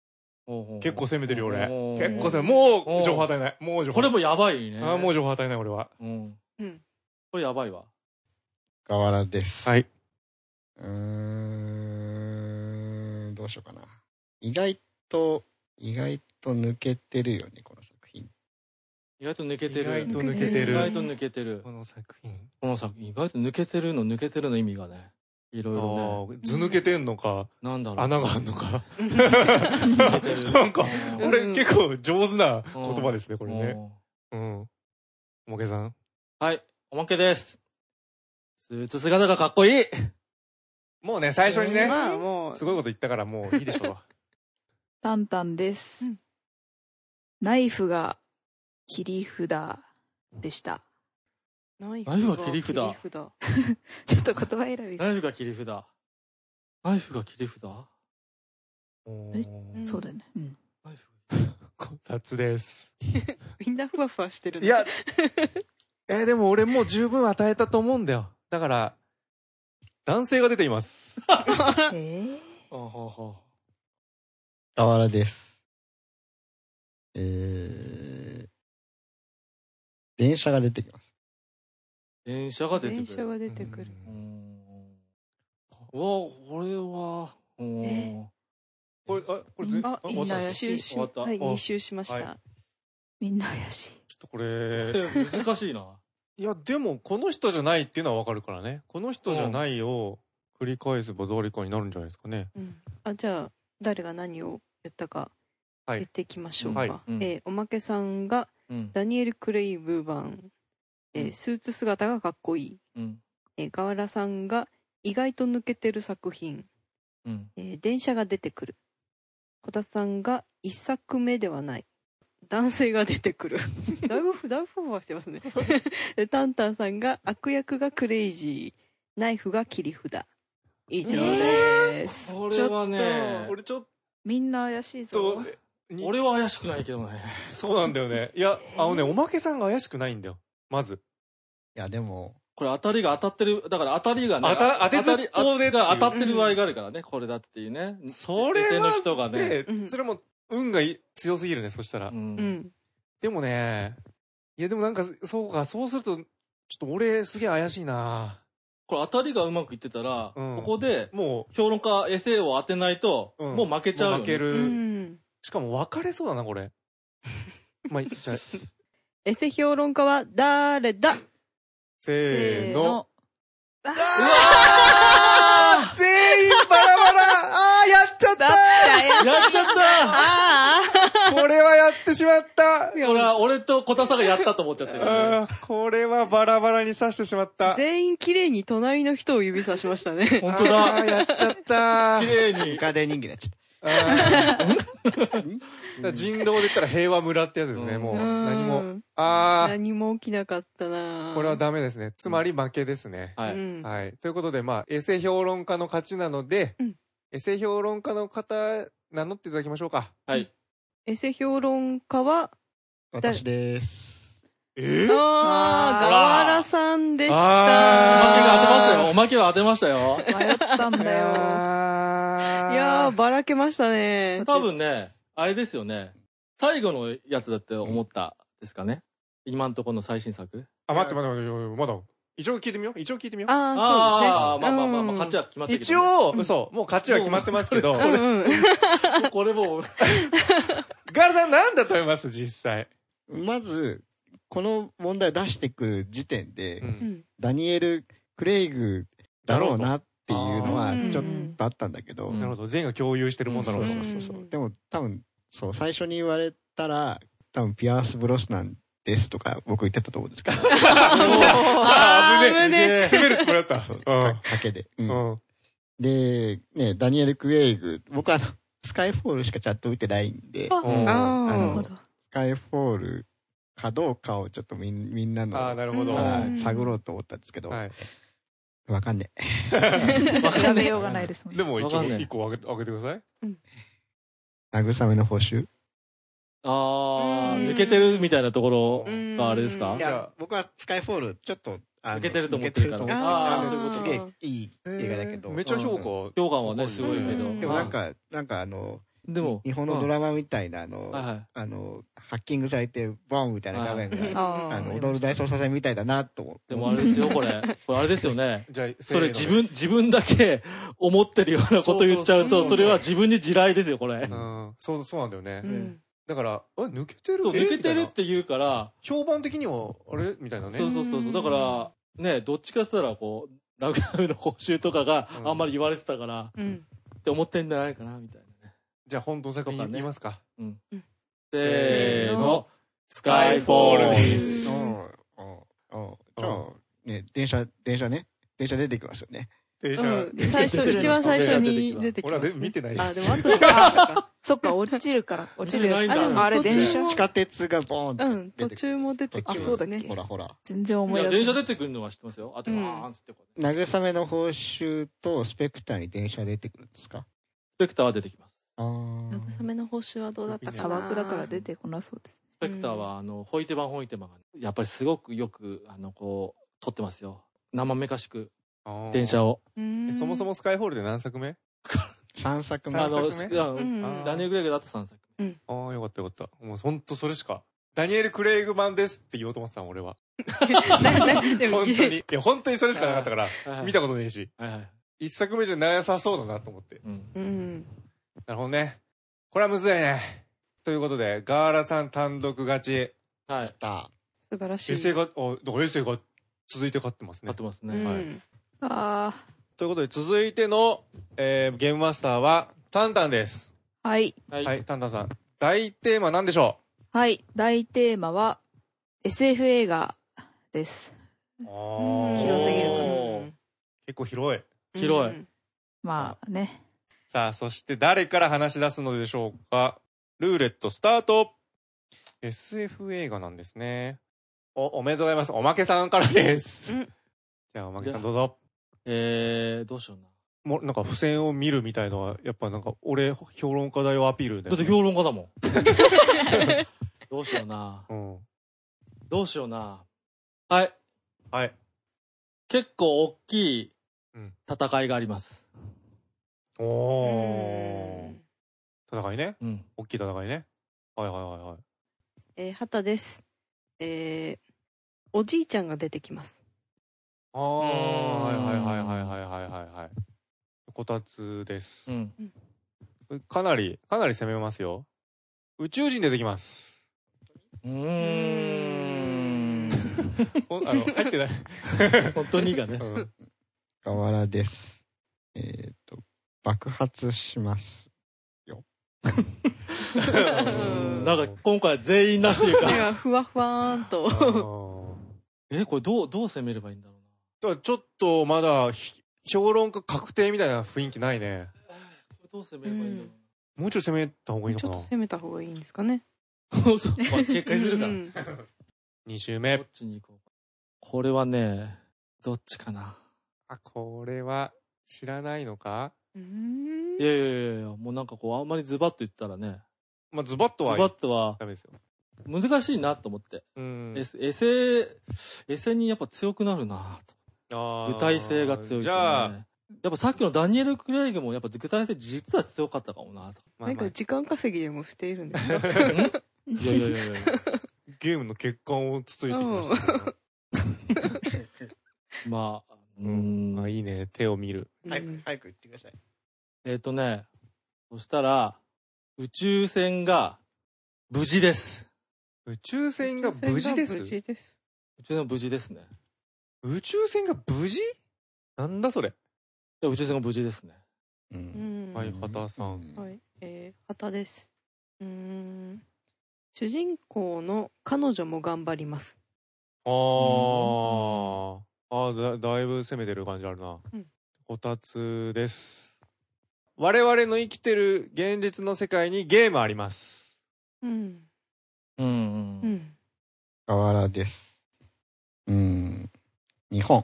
結構攻めてるよ、俺。 おー結構攻め、もう情報与えない。もう情報。 これもやばいね。 ああ、もう情報与えない、俺は。 うん。 うん。 これやばいわ。 河原です。 はい。 うーん、どうしようかな。意外と、意外と抜けてるよね、この作品。 意外と抜けてる。 意外と抜けてる。 意外と抜けてる。 この作品。 この作品、意外と抜けてるの、抜けてるの意味がね。いろいろね。 図抜けてんのか、 なんだろう。 穴があんのか。 抜けてるなんか、俺結構上手な言葉ですね、これね。うん。おまけさん。 はい、おまけです。スーツ姿がかっこいい。 もうね、最初にね、 まあもうすごいこと言ったからもういいでしょう。 タンタンです。 うん、 ナイフが切り札でした。 ナイフが切り札。 ちょっと言葉選び。 ナイフが切り札。ナイフが切り札。 え、そうだよね。うん。 ナイフ。 こたつです。 みんなふわふわしてる。 いや、えー、でも俺もう十分与えたと思うんだよ。だから、男性が出ています。 えー、 河原です。えー、電車が出てきます。 電車が出てくる。 電車が出てくる。 うーん。うわ、これは、うん。 これ、あ、これ全あ、みんな怪しい。 終わった。 はい、に周しました。 はい、みんな怪しい。 ちょっとこれ、 難しいな。 いや、でも、この人じゃないっていうのはわかるからね。この人じゃないを繰り返せば誰かになるんじゃないですかね。 うん。あ、じゃあ、誰が何を言ったか言っていきましょうか。はい、えー、おまけさんが、うん、ダニエル・クレイブ版、えー、スーツ姿がかっこいい。うん、えー、河原さんが、意外と抜けてる作品。うん、えー、電車が出てくる。小田さんが、一作目ではない。男性が出てくる。だいぶ、だいぶふわふわしてますね。で、タンタンさんが、悪役がクレイジー。ナイフが切り札。以上です。 えー、これはね、 俺ちょっと、 みんな怪しいぞ。 俺は怪しくないけどね。 そうなんだよね。いや、あのね、おまけさんが怪しくないんだよ。まず。 いや、でも。 これ当たりが当たってる、だから当たりがね。 当た、当てずっぽうでが当たってる場合があるからね、これだっていうね。 それは、 の人がね。 それも、運が強すぎるね、そしたら。うん。でもね、いやでもなんか、そうか、そうすると、ちょっと俺すげえ怪しいな。 これ当たりがうまくいってたら、うん、ここで、もう、評論家エセを当てないと、うん、もう負けちゃうよ、ね。 負ける、うん。しかも分かれそうだな、これ。まあ、じゃあ。 エセ評論家は誰だ？ せーの。 うわー全員バラバラあーやっちゃったやっちゃったあこれはやってしまったこれは俺と小田さんがやったと思っちゃってる、ね。 これはバラバラに刺してしまった。 全員綺麗に隣の人を指さしましたね。 本当だやっちゃった綺麗に。 ムカデ人間になっちゃった。 人狼で言ったら平和村ってやつですね、もう。何も。あ何も起きなかったな。 これはダメですね。つまり負けですね。 はい。 はい。ということで、まあ、エセ評論家の勝ちなので、うん、エセ評論家の方、名乗っていただきましょうか。 はい。 エセ評論家は、 私です。 えー、 ああ、河原さんでした。 おまけが当てましたよ。おまけは当てましたよ。 迷ったんだよ。いやー、ばらけましたね。 多分ね、あれですよね。最後のやつだって思ったですかね。今んところの最新作。 あ、待って待って待って、まだ。一応聞いてみよう。一応聞いてみよう。 ああ、そうですね。 ああ、まあまあまあまあ、勝ちは決まってるけど、 ね。一応、うん、そう、もう勝ちは決まってますけど。これ、 これもう。 ガールさんなんだと思います実際。 まず、この問題を出していく時点で、うん、ダニエル・クレイグだろうなっていうのはちょっとあったんだけど。 なるほど。全員が共有してるもんだろう。 そうそうそう。でも多分、そう、最初に言われたら、多分ピアース・ブロスナンですとか僕言ってたと思うんですけど。 あー、危ねえ。攻めるつもりだった。 そう、賭けで。うん。で、ね、ダニエル・クレイグ、僕はあの、スカイフォールしかチャット打ってないんで、あの、スカイフォールかどうかをちょっとみんみんなのから探ろうと思ったんですけど、わかんねえ。調べようがないですもんね。でも一応一個あげてください。 慰めの報酬。 ああ、抜けてるみたいなところがあれですか？ いや、僕はスカイフォールちょっと抜けてると思ってるから。 ああ、すげえいい映画だけど。 めっちゃ評価。 評価はね、すごいけど。 でもなんか、なんかあの、 でも、 日本のドラマみたいな、あの、あの、ハッキングされて、ボンみたいな画面が、あの、踊る大捜査線みたいだなと思って。 でもあれですよ、これ。これあれですよね。じゃあ、それ自分、自分だけ思ってるようなこと言っちゃうと、それは自分に地雷ですよ、これ。 うん。そう、そうなんだよね。だから、あ、抜けてるそう、抜けてるって言うから、 評判的には、あれみたいなね。 そうそうそうそう。だから、ね、どっちかって言ったら、こう、ラグナムの報酬とかがあんまり言われてたから、って思ってんじゃないかな、みたいな。 じゃあ本当の作品言いますか。 うん。せーの、スカイフォールです。 うん。じゃあ、ね、電車、電車ね。電車出てきますよね。 電車。 最初、一番最初に出てきます。 俺は見てないです。 あ、でも後で、あ、 そっか、落ちるから。落ちるやつ。あれ、電車地下鉄がボーンうん、途中も出てきます。 あ、そうだっけ。 ほらほら。 全然思い出せない。 電車出てくるのは知ってますよ。あと、バーンつってこう。 慰めの報酬とスペクターに電車出てくるんですか？ スペクターは出てきます。 慰めの報酬はどうだったかな。 砂漠だから出てこなそうです。 スペクターは、あの、ホイテマンホイテマンが、やっぱりすごくよく、あの、こう、撮ってますよ。生めかしく、電車を。 そもそもスカイホールで何作目？ さんさくめ。 あの、ダニエル・グレイグだとさんさくめ。 ああ、よかったよかった。もうほんとそれしか。ダニエル・クレイグ版ですって言おうと思ってたの、俺は。本当に。いや、本当にそれしかなかったから、見たことねえし。一作目じゃなさそうだなと思って。なるほどね。これはむずいね。ということで、ガーラさん単独勝ち。 はい。 素晴らしい。 衛星が、あ、だから衛星が続いて勝ってますね。 勝ってますね。はい。 ああ。 ということで、続いての、えー、ゲームマスターは、タンタンです。 はい。 はい、タンタンさん。大テーマ何でしょう？はい。大テーマは、エスエフ 映画です。広すぎるかな。 結構広い。 広い。 まあね。 さあ、そして誰から話し出すのでしょうか。ルーレットスタート。エスエフ 映画なんですね。お、おめでとうございます。おまけさんからです。うん、じゃあ、おまけさんどうぞ。 えー、どうしような。 もう、なんか付箋を見るみたいのは、やっぱなんか、俺、評論家だよアピールだよ、 ね。だって評論家だもん。どうしような。うん。どうしような。はい。 はい。 結構大きい戦いがあります。 うん、おー。戦いね。うん。大きい戦いね。はいはいはいはい。 えー、畑です。えー、おじいちゃんが出てきます。 ああ、はいはいはいはいはいはいはい。こたつです。うん。かなり、かなり攻めますよ。宇宙人出てきます。うーん。あの、入ってない。 本当にがね。 河原です。えっと、爆発しますよ。 なんか今回全員なんていうか。 ふわふわーんと。 え、これどう、どう攻めればいいんだろうな。だからちょっとまだ、評論家確定みたいな雰囲気ないね。 どう攻めればいいんだろう。もうちょい攻めた方がいいのかな。 ちょっと攻めた方がいいんですかね。 そうそう。まあ、警戒するから。 に周目。 どっちに行こうか。これはね、どっちかな。 あ、これは知らないのか？ いやいやいやいや、もうなんかこう、あんまりズバッと言ったらね。 まあ、ズバッとは。 ズバッとは。 ダメですよ。 難しいなと思って。うん。エセ、エセ、エセにやっぱ強くなるなと。具体性が強い、ね。じゃあ、やっぱさっきのダニエル・クレイグもやっぱ具体性実は強かったかもなと。 なんか時間稼ぎでもしているんですか？ いやいやいやいや。 ゲームの欠陥をつついてきましたね。 まあ、 うん。あ、いいね。手を見る。 早く、早く言ってください。 えっとね、そしたら、宇宙船が無事です。 宇宙船が無事です？ 無事です。 宇宙船が無事ですね。 宇宙船が無事？なんだそれ。 いや、宇宙船が無事ですね。 うん。はい、畑さん。 はい、えー、畑です。うーん。主人公の彼女も頑張ります。 あー。あー、だ、だいぶ攻めてる感じあるな。うん。こたつです。我々の生きてる現実の世界にゲームあります。 うん。 うんうん。うん。 河原です。うん。日本。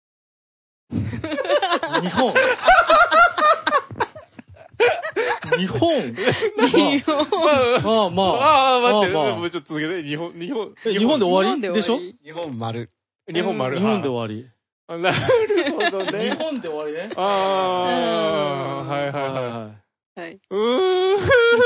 日本日本日本まあまあ。 ああ、待って、もうちょっと続けて。日本、日本。 日本で終わりでしょ？ 日本丸。 日本丸。 日本で終わり。 なるほどね。 日本で終わりね。 ああ、はいはいはい。 はい。 うーん。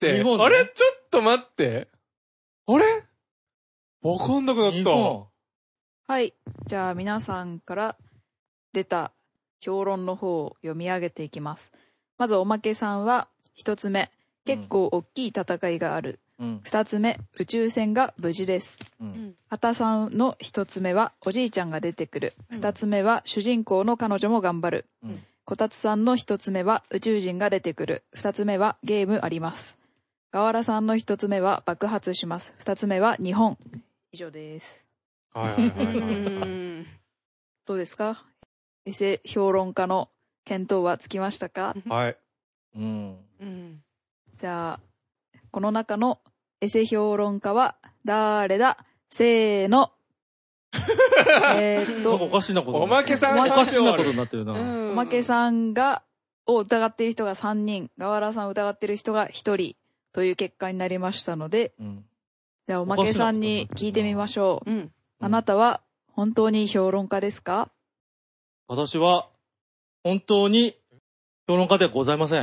て。 日本ねあれちょっと待って。あれわかんなくなっ日た。 本。 はい。じゃあ皆さんから出た評論の方を読み上げていきます。まずおまけさんは一つ目、結構大きい戦いがある。 うん。 二つ目、宇宙船が無事です。 うん。 畑さんの一つ目はおじいちゃんが出てくる。二つ目は主人公の彼女も頑張る。 うんこたつさんの一つ目は宇宙人が出てくる。二つ目はゲームあります。河原さんの一つ目は爆発します。二つ目は日本。以上です。 はいはいはいはい。 どうですか？エセ評論家の見当はつきましたか？ はい。 うん。 じゃあ、この中のエセ評論家は誰だ？せーの。えーっと、 おかしいなこと。 おまけさんおかしいなことになってるな。 おまけさんが、を疑っている人がさんにん、河原さんを疑っている人がひとりという結果になりましたので、 うん、 じゃあおまけさんに聞いてみましょう。うん、あなたは本当に評論家ですか？ 私は本当に評論家ではございません。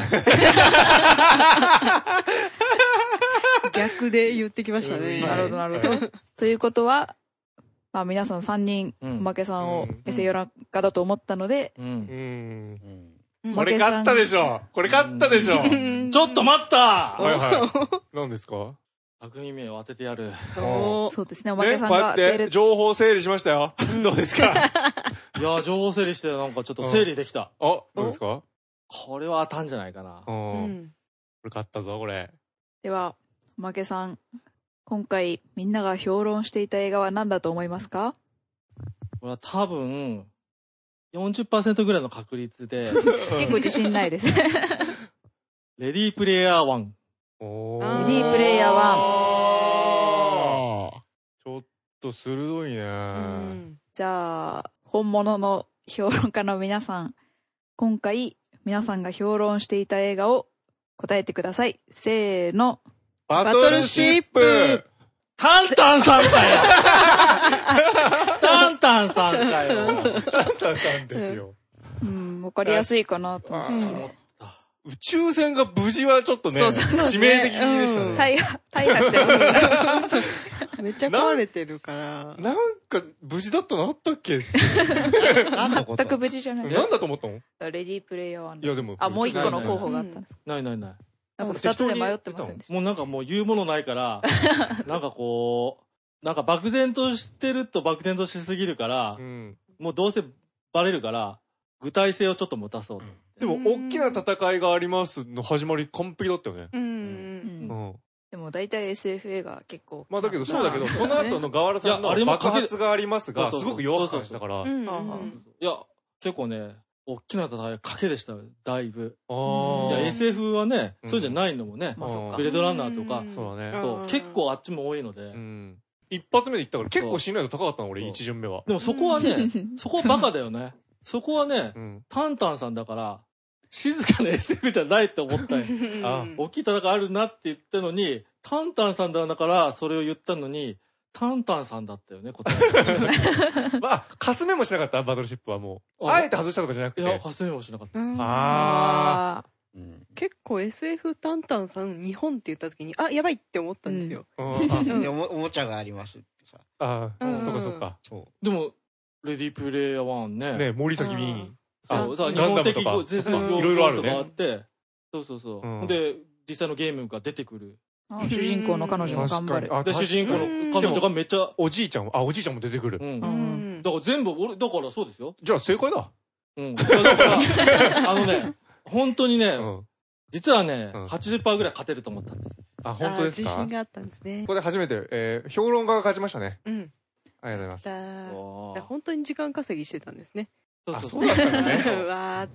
逆で言ってきましたね。 なるほどなるほど。ということは、まあ皆さんさんにん、おまけさんをエセ評論家だと思ったので、 うんうんうん、これ勝ったでしょ。これ勝ったでしょ。 ちょっと待った。 はいはい。何ですか？ 作品名を当ててやる。 そうですね、おまけさんが出る。情報整理しましたよ。どうですか？ いや、情報整理してなんかちょっと整理できた。 あ、どうですか？ これは当たんじゃないかな。 うん。これ勝ったぞ、これ。 では、おまけさん。今回みんなが評論していた映画は何だと思いますか？ これは多分 よんじゅっパーセント ぐらいの確率で結構自信ないです。 レディープレイヤーワン。 おレディープレイヤーワン。ちょっと鋭いね。 じゃあ本物の評論家の皆さん、今回皆さんが評論していた映画を答えてください。せーの。 バトルシップ。 タンタンさんかよ。タンタンさんかよ。 タンタンさんですよ。 うん、わかりやすいかなと思って。 宇宙船が無事はちょっとね、致命的でしたね。 大破、大破してますね。 めっちゃ壊れてるから。 なんか無事だったのあったっけ？ 全く無事じゃない。 なんだと思ったの？ レディープレイヤーワン。 いやでも。 あ、もう一個の候補があったんです。 ないないない。 なんか二つで迷ってませんでした。 もうなんかもう言うものないから、なんかこう、なんか漠然としてると漠然としすぎるから、うん、もうどうせバレるから、具体性をちょっと持たそうと。 でも、大きな戦いがありますの始まり完璧だったよね。うん。うんうんでも大体 エスエフ 映画結構。 まあだけどそうだけど、その後の河原さんの爆発がありますが、すごく弱く感じたから。いや、結構ね、大きな戦い、賭けでしたよ、だいぶ。いや、エスエフ はね、そうじゃないのもね、ブレードランナーとか、 そうだね。 そう、結構あっちも多いので。 一発目で行ったから結構信頼度高かったの、俺、一巡目は。 でもそこはね、そこはバカだよね。そこはね、タンタンさんだから、静かな エスエフ じゃないって思ったよ。大きい戦いあるなって言ったのに、タンタンさんだからそれを言ったのに、タンタンさんだったよね、答え。 まあ、かすめもしなかった、バトルシップはもう。あえて外したとかじゃなくて。 いや、かすめもしなかった。 ああ。 結構 エスエフ タンタンさん日本って言った時に、あ、やばいって思ったんですよ。 おもちゃがありますってさ。 ああ、そっかそっか。 でも、レディープレイヤーワンね。 ね、森崎ウィーン。 そう、さ、日本的全然いろいろあるね。 があって、そうそうそう。で、実際のゲームが出てくる。 主人公の彼女も頑張る。 で、主人公の彼女がめっちゃ。 おじいちゃん、あ、おじいちゃんも出てくる。 うん。だから全部、俺、だからそうですよ。 じゃあ正解だ。 うん。だから、あのね、本当にね、実はね、はちじゅっパーセント ぐらい勝てると思ったんです。 あ、本当ですか？ 自信があったんですね。 ここで初めて、えー、評論家が勝ちましたね。うん。ありがとうございます。 本当に時間稼ぎしてたんですね。 あ、そうだったのね。 わーって。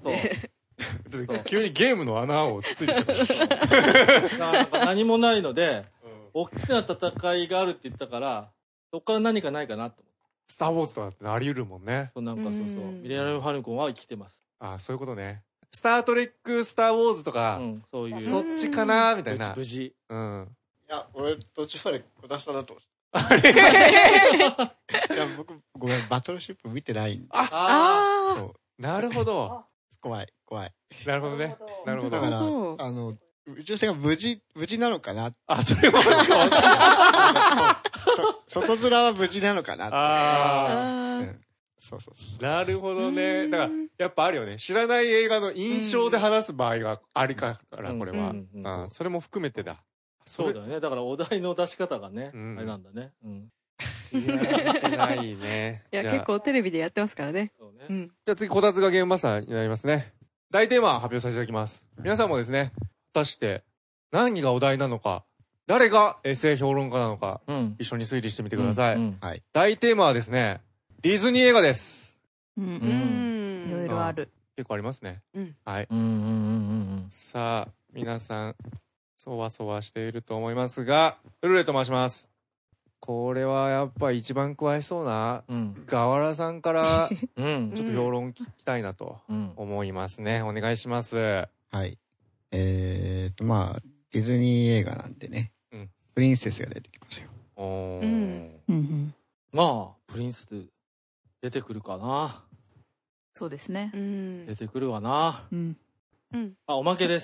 急にゲームの穴をつついてた。 何もないので、大きな戦いがあるって言ったから、そこから何かないかなと思って。 スター・ウォーズとかってあり得るもんね。 そう、なんかそうそう。ミレニアム・ファルコンは生きてます。 あ、そういうことね。スター・トレック、スター・ウォーズとか、そういう。そっちかなみたいな。 無事。 うん。いや、俺、途中まで小出したなと思って。 あれいや、僕、ごめん、バトルシップ見てないんで。 ああなるほど。 怖い、怖い。 なるほどね。なるほど。 だから、あの、 宇宙船が無事、無事なのかな。 あ、それもなんかわかんないそ外面は無事なのかなって。 ああ、うん。そうそうそう。 なるほどね。だから、やっぱあるよね。知らない映画の印象で話す場合がありかから、これは。うんうん、それも含めてだ。 そうだよね。だからお題の出し方がね、うん、あれなんだね。うん。 いや、見てないね。 いや、結構テレビでやってますからね。そうね。 うん、じゃあ次、こたつがゲームマスターになりますね。大テーマ発表させていただきます。皆さんもですね、果たして何がお題なのか、誰がエッセイ評論家なのか、うん、一緒に推理してみてください。うんうん、大テーマはですね、ディズニー映画です。 うん。うん。いろいろある。 結構ありますね。 うん。 はい。うんうんうんうん。さあ、皆さん、そわそわしていると思いますが、ルーレット回します。これはやっぱ一番詳しそうな、うん、ガワラさんから、うん、ちょっと評論聞きたいなと思いますね。お願いします。 はい。えーと、まあ、ディズニー映画なんでね、うん、プリンセスが出てきますよ。 おー。うん、まあ、プリンセス出てくるかな。 そうですね。 出てくるわな。うん。うん。あ、おまけです。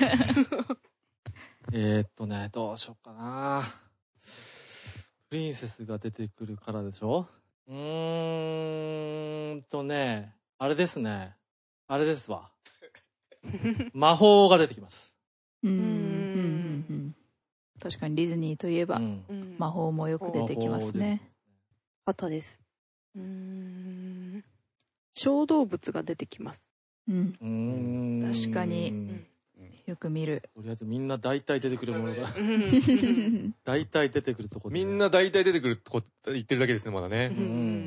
えっとね、どうしようかな。プリンセスが出てくるからでしょ？うーんとね、あれですね。あれですわ。魔法が出てきます。うーん。 確かにディズニーといえば、うん、魔法もよく出てきますね。 あとです。うーん。小動物が出てきます。 うん。うーん、確かに。よく見る。 とりあえずみんな大体出てくるものが大体出てくるとこみんな大体出てくるとこ言ってるだけですね、まだね。うん、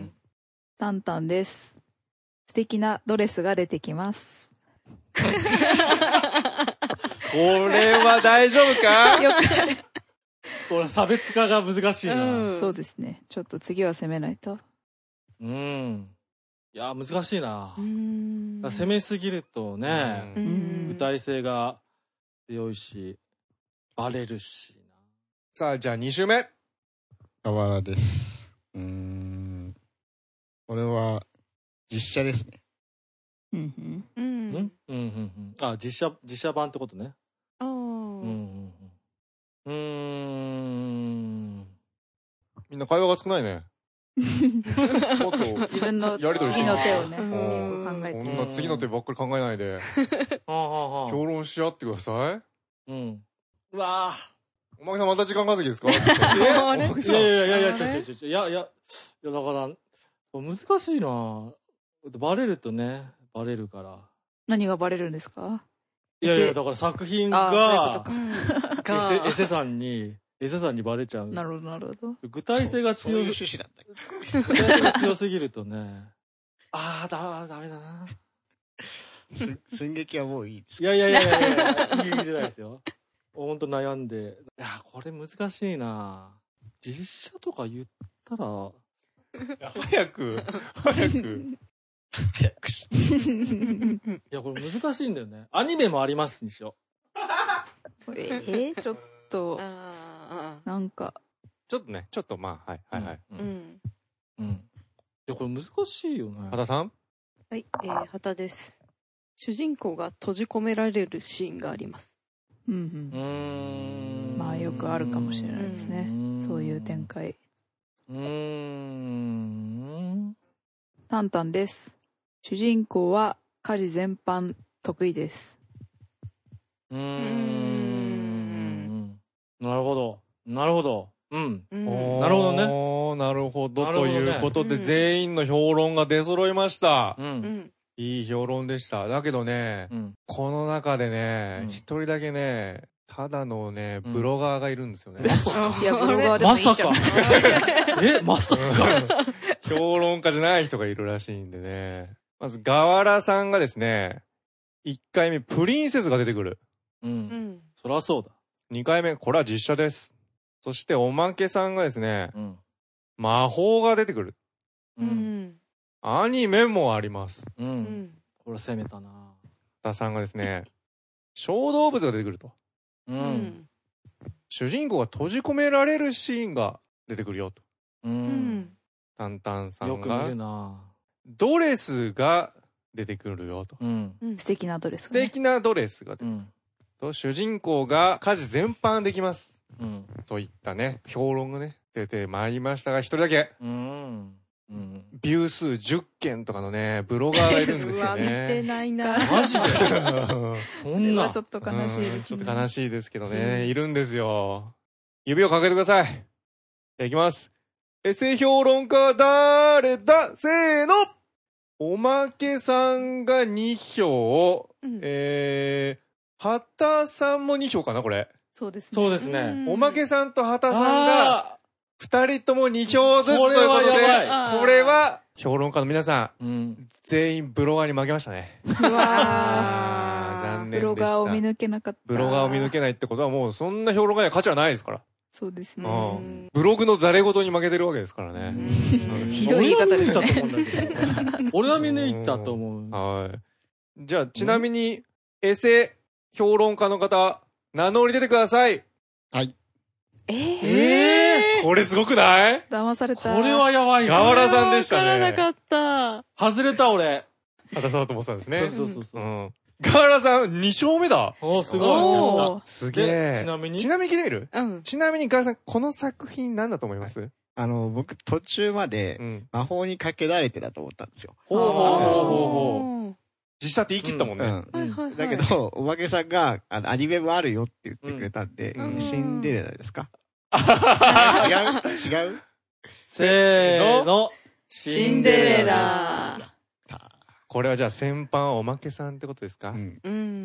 タンタンです。素敵なドレスが出てきます。 これは大丈夫か？よくこれ差別化が難しいな、 うん、そうですね。ちょっと次は攻めないと。 うん。いや難しいな。攻めすぎるとね、具体性が強いし、バレるしな。 さあ、じゃあに週目。 河原です。うーん。これは、実写ですね。 うんうん。うんうんうん。あ、実写、実写版ってことね。ああ。うんうん。 うーん。みんな会話が少ないね。 もっと自分の次の手をね、結構考えて。 そんな次の手ばっかり考えないで。評論し合ってください。うん。 うわぁ。 おまけさんまた時間稼ぎですか？いやいやいやいや、ちょちょちょちょ、いやいや、いやだから、難しいな。バレるとね、バレるから。 何がバレるんですか？ いやいや、だから作品が、エセさんに、エセさんにバレちゃう。 なるほど、なるほど。 具体性が強い。具体性が強すぎるとね、ああ、だ、ダメだな。 寸劇はもういいです。 いやいやいやいやいや、寸劇じゃないですよ。ほんと悩んで。いや、これ難しいな。実写とか言ったら。 早く、早く。 早くして。 いや、これ難しいんだよね。アニメもありますにしよう。えー、ちょっと、なんか。 ちょっとね、ちょっとまあ、はい、はい、はい。うん。 うん。いや、これ難しいよね。 畑さん？ はい、えー、畑です。主人公が閉じ込められるシーンがあります。うんうん。 まあよくあるかもしれないですね。そういう展開。うーん。タンタンです。主人公は家事全般得意です。うーん。なるほど。なるほど。うん。 なるほどね。なるほど。ということで全員の評論が出揃いました。うん。いい評論でした。だけどね、うん、この中でね、一、うん、人だけね、ただのね、ブロガーがいるんですよね。 まさか。 いや、ブロガーでもいいじゃん。 まさか。え、まさか。 評論家じゃない人がいるらしいんでね。まず、河原さんがですね、いっかいめ、プリンセスが出てくる。 うん。うん、そりゃそうだ。 にかいめ、これは実写です。そして、おまけさんがですね、うん、魔法が出てくる。うん。アニメもあります。うん。 これ攻めたな。 田さんがですね、小動物が出てくると。うん。主人公が閉じ込められるシーンが出てくるよと。うん。タンタンさんが。よく見るな。ドレスが出てくるよと。うん。 素敵なドレス、 ね。素敵なドレスが出てくる。うん、 と、主人公が家事全般できます。うん。といったね、評論がね、出てまいりましたが、一人だけ。うん。うん、ビュー数じゅっけんとかのね、ブロガーがいるんですよね。 見てないな。 マジでそんな。 ちょっと悲しいですね。 ちょっと悲しいですけどね、うん、いるんですよ。指をかけてください。いきます。エセ評論家誰だせーのおまけさんがに票、うん、えー、畑さんもに票かなこれ。 そうですね。 そうですね。 おまけさんと畑さんが、二人ともに票ずつということで、これは、評論家の皆さん、うん、全員ブロガーに負けましたね。うわ残念でした。 ブロガーを見抜けなかった。 ブロガーを見抜けないってことはもう、そんな評論家には価値はないですから。 そうですね。 うん、ブログのザレ言に負けてるわけですからね。 ひどい言い方ですね。 俺は見抜いたと思う。 はい。じゃあ、ちなみに、エセ評論家の方、名乗り出てください。 はい。 えー、 えー、これすごくない騙された。 これはやばい。 ガワラさんでしたね。 わからなかった。 外れた俺。 畑さんと思ってたんですね。 そうそうそう。うん。 ガワラさんに勝目だ。 おー、すごい。すげえ。 ちなみにちなみに聞いてみる？ うん。 ちなみにガワラさん、この作品何だと思います？ あの、僕途中まで魔法にかけられてだと思ったんですよ。 ほうほうほうほうほう。実写って言い切ったもんね。 だけど、おまけさんが、あの、アニメもあるよって言ってくれたんで、シンデレラですか？違う違うせーの。 シンデレラ。 これはじゃあ先般おまけさんってことですか？うん。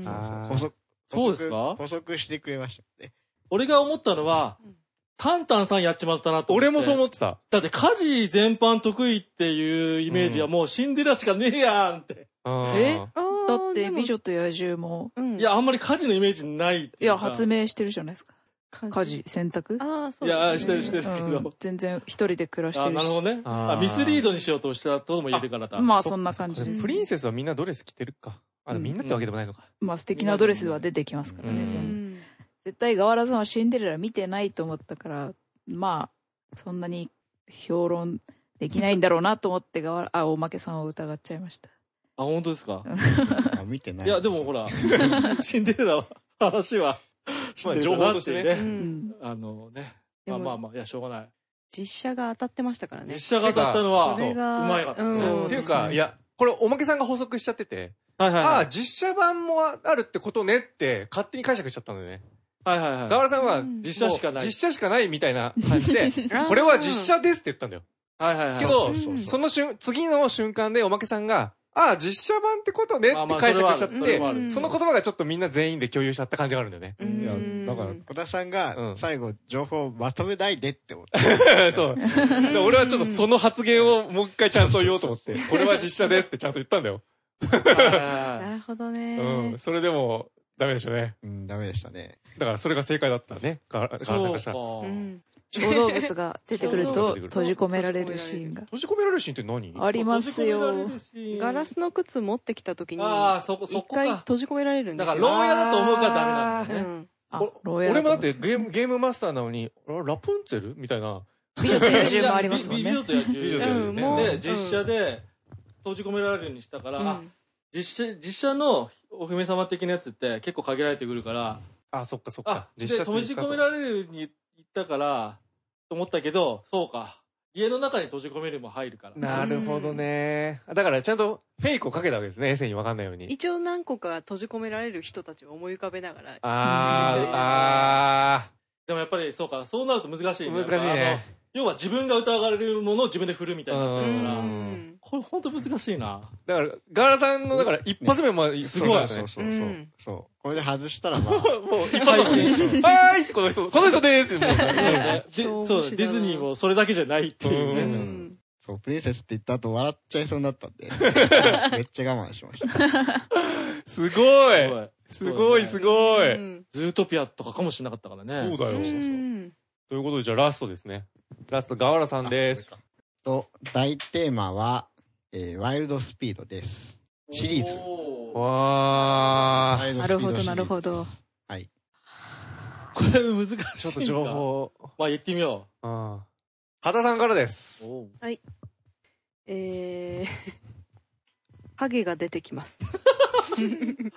そうですか？ 補足してくれましたね。 俺が思ったのは、タンタンさんやっちまったなと思って。 俺もそう思ってた。 だって家事全般得意っていうイメージはもうシンデレラしかねえやんって。 え？だって美女と野獣も。 いや、あんまり家事のイメージない。 いや、発明してるじゃないですか。家事、洗濯？ ああ、そう。 いや、してるしてるけど。 全然一人で暮らしてるし。 なるほどね。あ、ミスリードにしようとしたとも言えるからだ。 まあ、そんな感じです。 プリンセスはみんなドレス着てるか。あ、みんなってわけでもないのか。 まあ、素敵なドレスは出てきますからね、全部。絶対ガワラさんはシンデレラ見てないと思ったから、まあ、そんなに評論できないんだろうなと思ってガワラ、あ、おまけさんを疑っちゃいました。 あ、本当ですか？ 見てない。 いや、でもほら、シンデレラは、話は、 まあ情報としてね。 あのね。まあまあまあ、いや、しょうがない。 実写が当たってましたからね。 実写が当たったのは、そう、うまいかった。 っていうか、いや、これおまけさんが補足しちゃってて、ああ、実写版もあるってことねって勝手に解釈しちゃったんだよね。 はいはいはい。 ガワラさんは、 実写しかない。 実写しかないみたいな感じで、これは実写ですって言ったんだよ。 はいはいはい。 けど、その瞬、次の瞬間でおまけさんが、ああ、実写版ってことねって解釈しちゃって、その言葉がちょっとみんな全員で共有しちゃった感じがあるんだよね。 いや、だから、小田さんが最後、情報をまとめないでって思って。 そう。俺はちょっとその発言をもう一回ちゃんと言おうと思って、これは実写ですってちゃんと言ったんだよ。 なるほどね。 うん。それでも、ダメでしょうね。 うん、ダメでしたね。 だからそれが正解だったね。ガラさんからしたら。 小動物が出てくると閉じ込められるシーンが。 閉じ込められるシーンって何？ ありますよ。 ガラスの靴持ってきた時に、 ああ、そこ、そこか。 一回閉じ込められるんですよ。 だから牢屋だと思うからダメなんだよね。 俺もだってゲーム、ゲームマスターなのに、ラプンツェルみたいな。 美女と野獣もありますもんね。 美女と野獣。で、実写で閉じ込められるようにしたから、実写、実写のお姫様的なやつって結構限られてくるから、 あ、そっかそっか。 実写閉じ込められるように言ったから、と思ったけど、そうか。家の中に閉じ込めるも入るから。 なるほどね。だからちゃんとフェイクをかけたわけですね、エセに分かんないように。 一応何個か閉じ込められる人たちを思い浮かべながら。 あー、あー。でもやっぱりそうか、そうなると難しいね。難しいね。 要は自分が疑われるものを自分で振るみたいになっちゃうから、これ本当難しいな。 だから、ガーラさんの、だから一発目もすごい。 そうそうそう。そう。これで外したらまあ。もう一発目。はーいってこの人、この人でーす。もう。そう、ディズニーもそれだけじゃないっていうね。 そう、プリンセスって言った後笑っちゃいそうになったんで、めっちゃ我慢しました。 すごいすごいすごい。 ズートピアとかかもしれなかったからね。 そうだよ。そうそう。ということで、じゃあラストですね。ラスト、ガワラさんです。 と、大テーマは、えー、ワイルドスピードです。シリーズ。 わー。なるほど、なるほど。 はい。 これ難しい。 ちょっと情報。 まあ言ってみよう。うん。畑さんからです。 はい。えー、ハゲが出てきます。 あ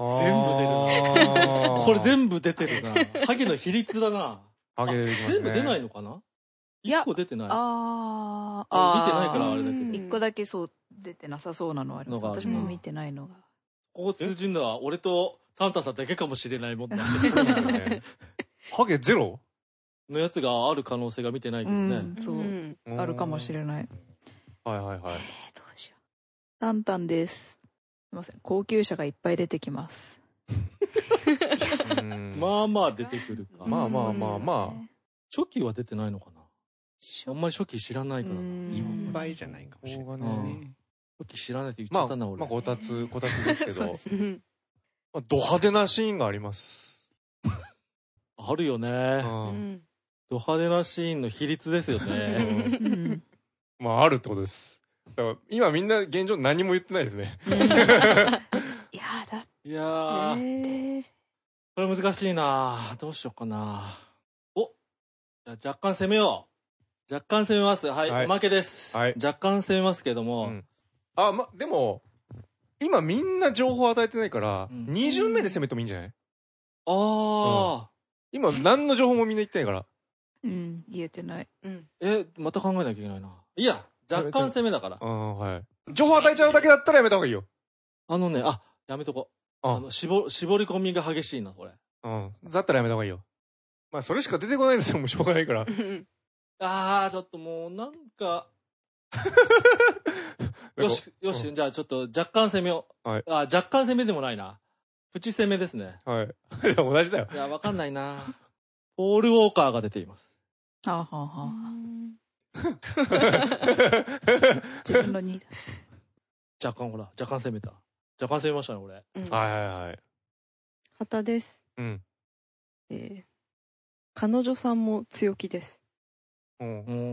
部出るな。これ全部出てるな。ハゲの比率だな。 ハゲ出てきますね。 全部出ないのかな？一個出てない。 ああ。見てないからあれだけど。 一個だけそう出てなさそうなのはあります。私も見てないのが。 ここ通じるのは俺とタンタンさんだけかもしれないもんな。 ハゲゼロのやつがある可能性が見てないけどね。 そう。あるかもしれない。 はいはいはい。 どうしよう。タンタンです。すいません。高級車がいっぱい出てきます。 まあまあ出てくるか。 まあまあまあまあ。 初期は出てないのかな。あんまり初期知らないから。 いっぱいじゃないかもしれないですね。 初期知らないって言っちゃったな、俺。 まあ、こたつ、こたつですけど。ド派手なシーンがあります。 あるよね。ド派手なシーンの比率ですよね。 まあ、あるってことです。だから今みんな現状何も言ってないですね。 いやだ。 いやー。これ難しいな。どうしようかな。お、じゃあ若干攻めよう。若干攻めます。はい、はい、おまけです。はい、若干攻めますけども。うん、 あ、ま、でも、今みんな情報与えてないから、うん、に巡目で攻めてもいいんじゃない？ ああ、 うん、今何の情報もみんな言ってないから。 うん、言えてない。 うん、え、また考えなきゃいけないな。いや、若干攻めだから。 ああ、はい。情報与えちゃうだけだったらやめた方がいいよ。 あのね、あ、やめとこう。あの、絞、絞り込みが激しいな、これ。 うん。だったらやめた方がいいよ。まあ、それしか出てこないですよ、もうしょうがないから。 ああ、ちょっともう、なんか。よし、よし、うん、じゃあちょっと若干攻めを。はい。あ、若干攻めでもないな。プチ攻めですね。 はい。同じだよ。 いや、わかんないな。ポール・ウォーカーが出ています。 はあはあはあ。自分のにだ。 若干ほら、若干攻めた。若干攻めましたね、俺。 うん、はいはいはい。 旗です。 うん。 えー、彼女さんも強気です。 うん。 うん。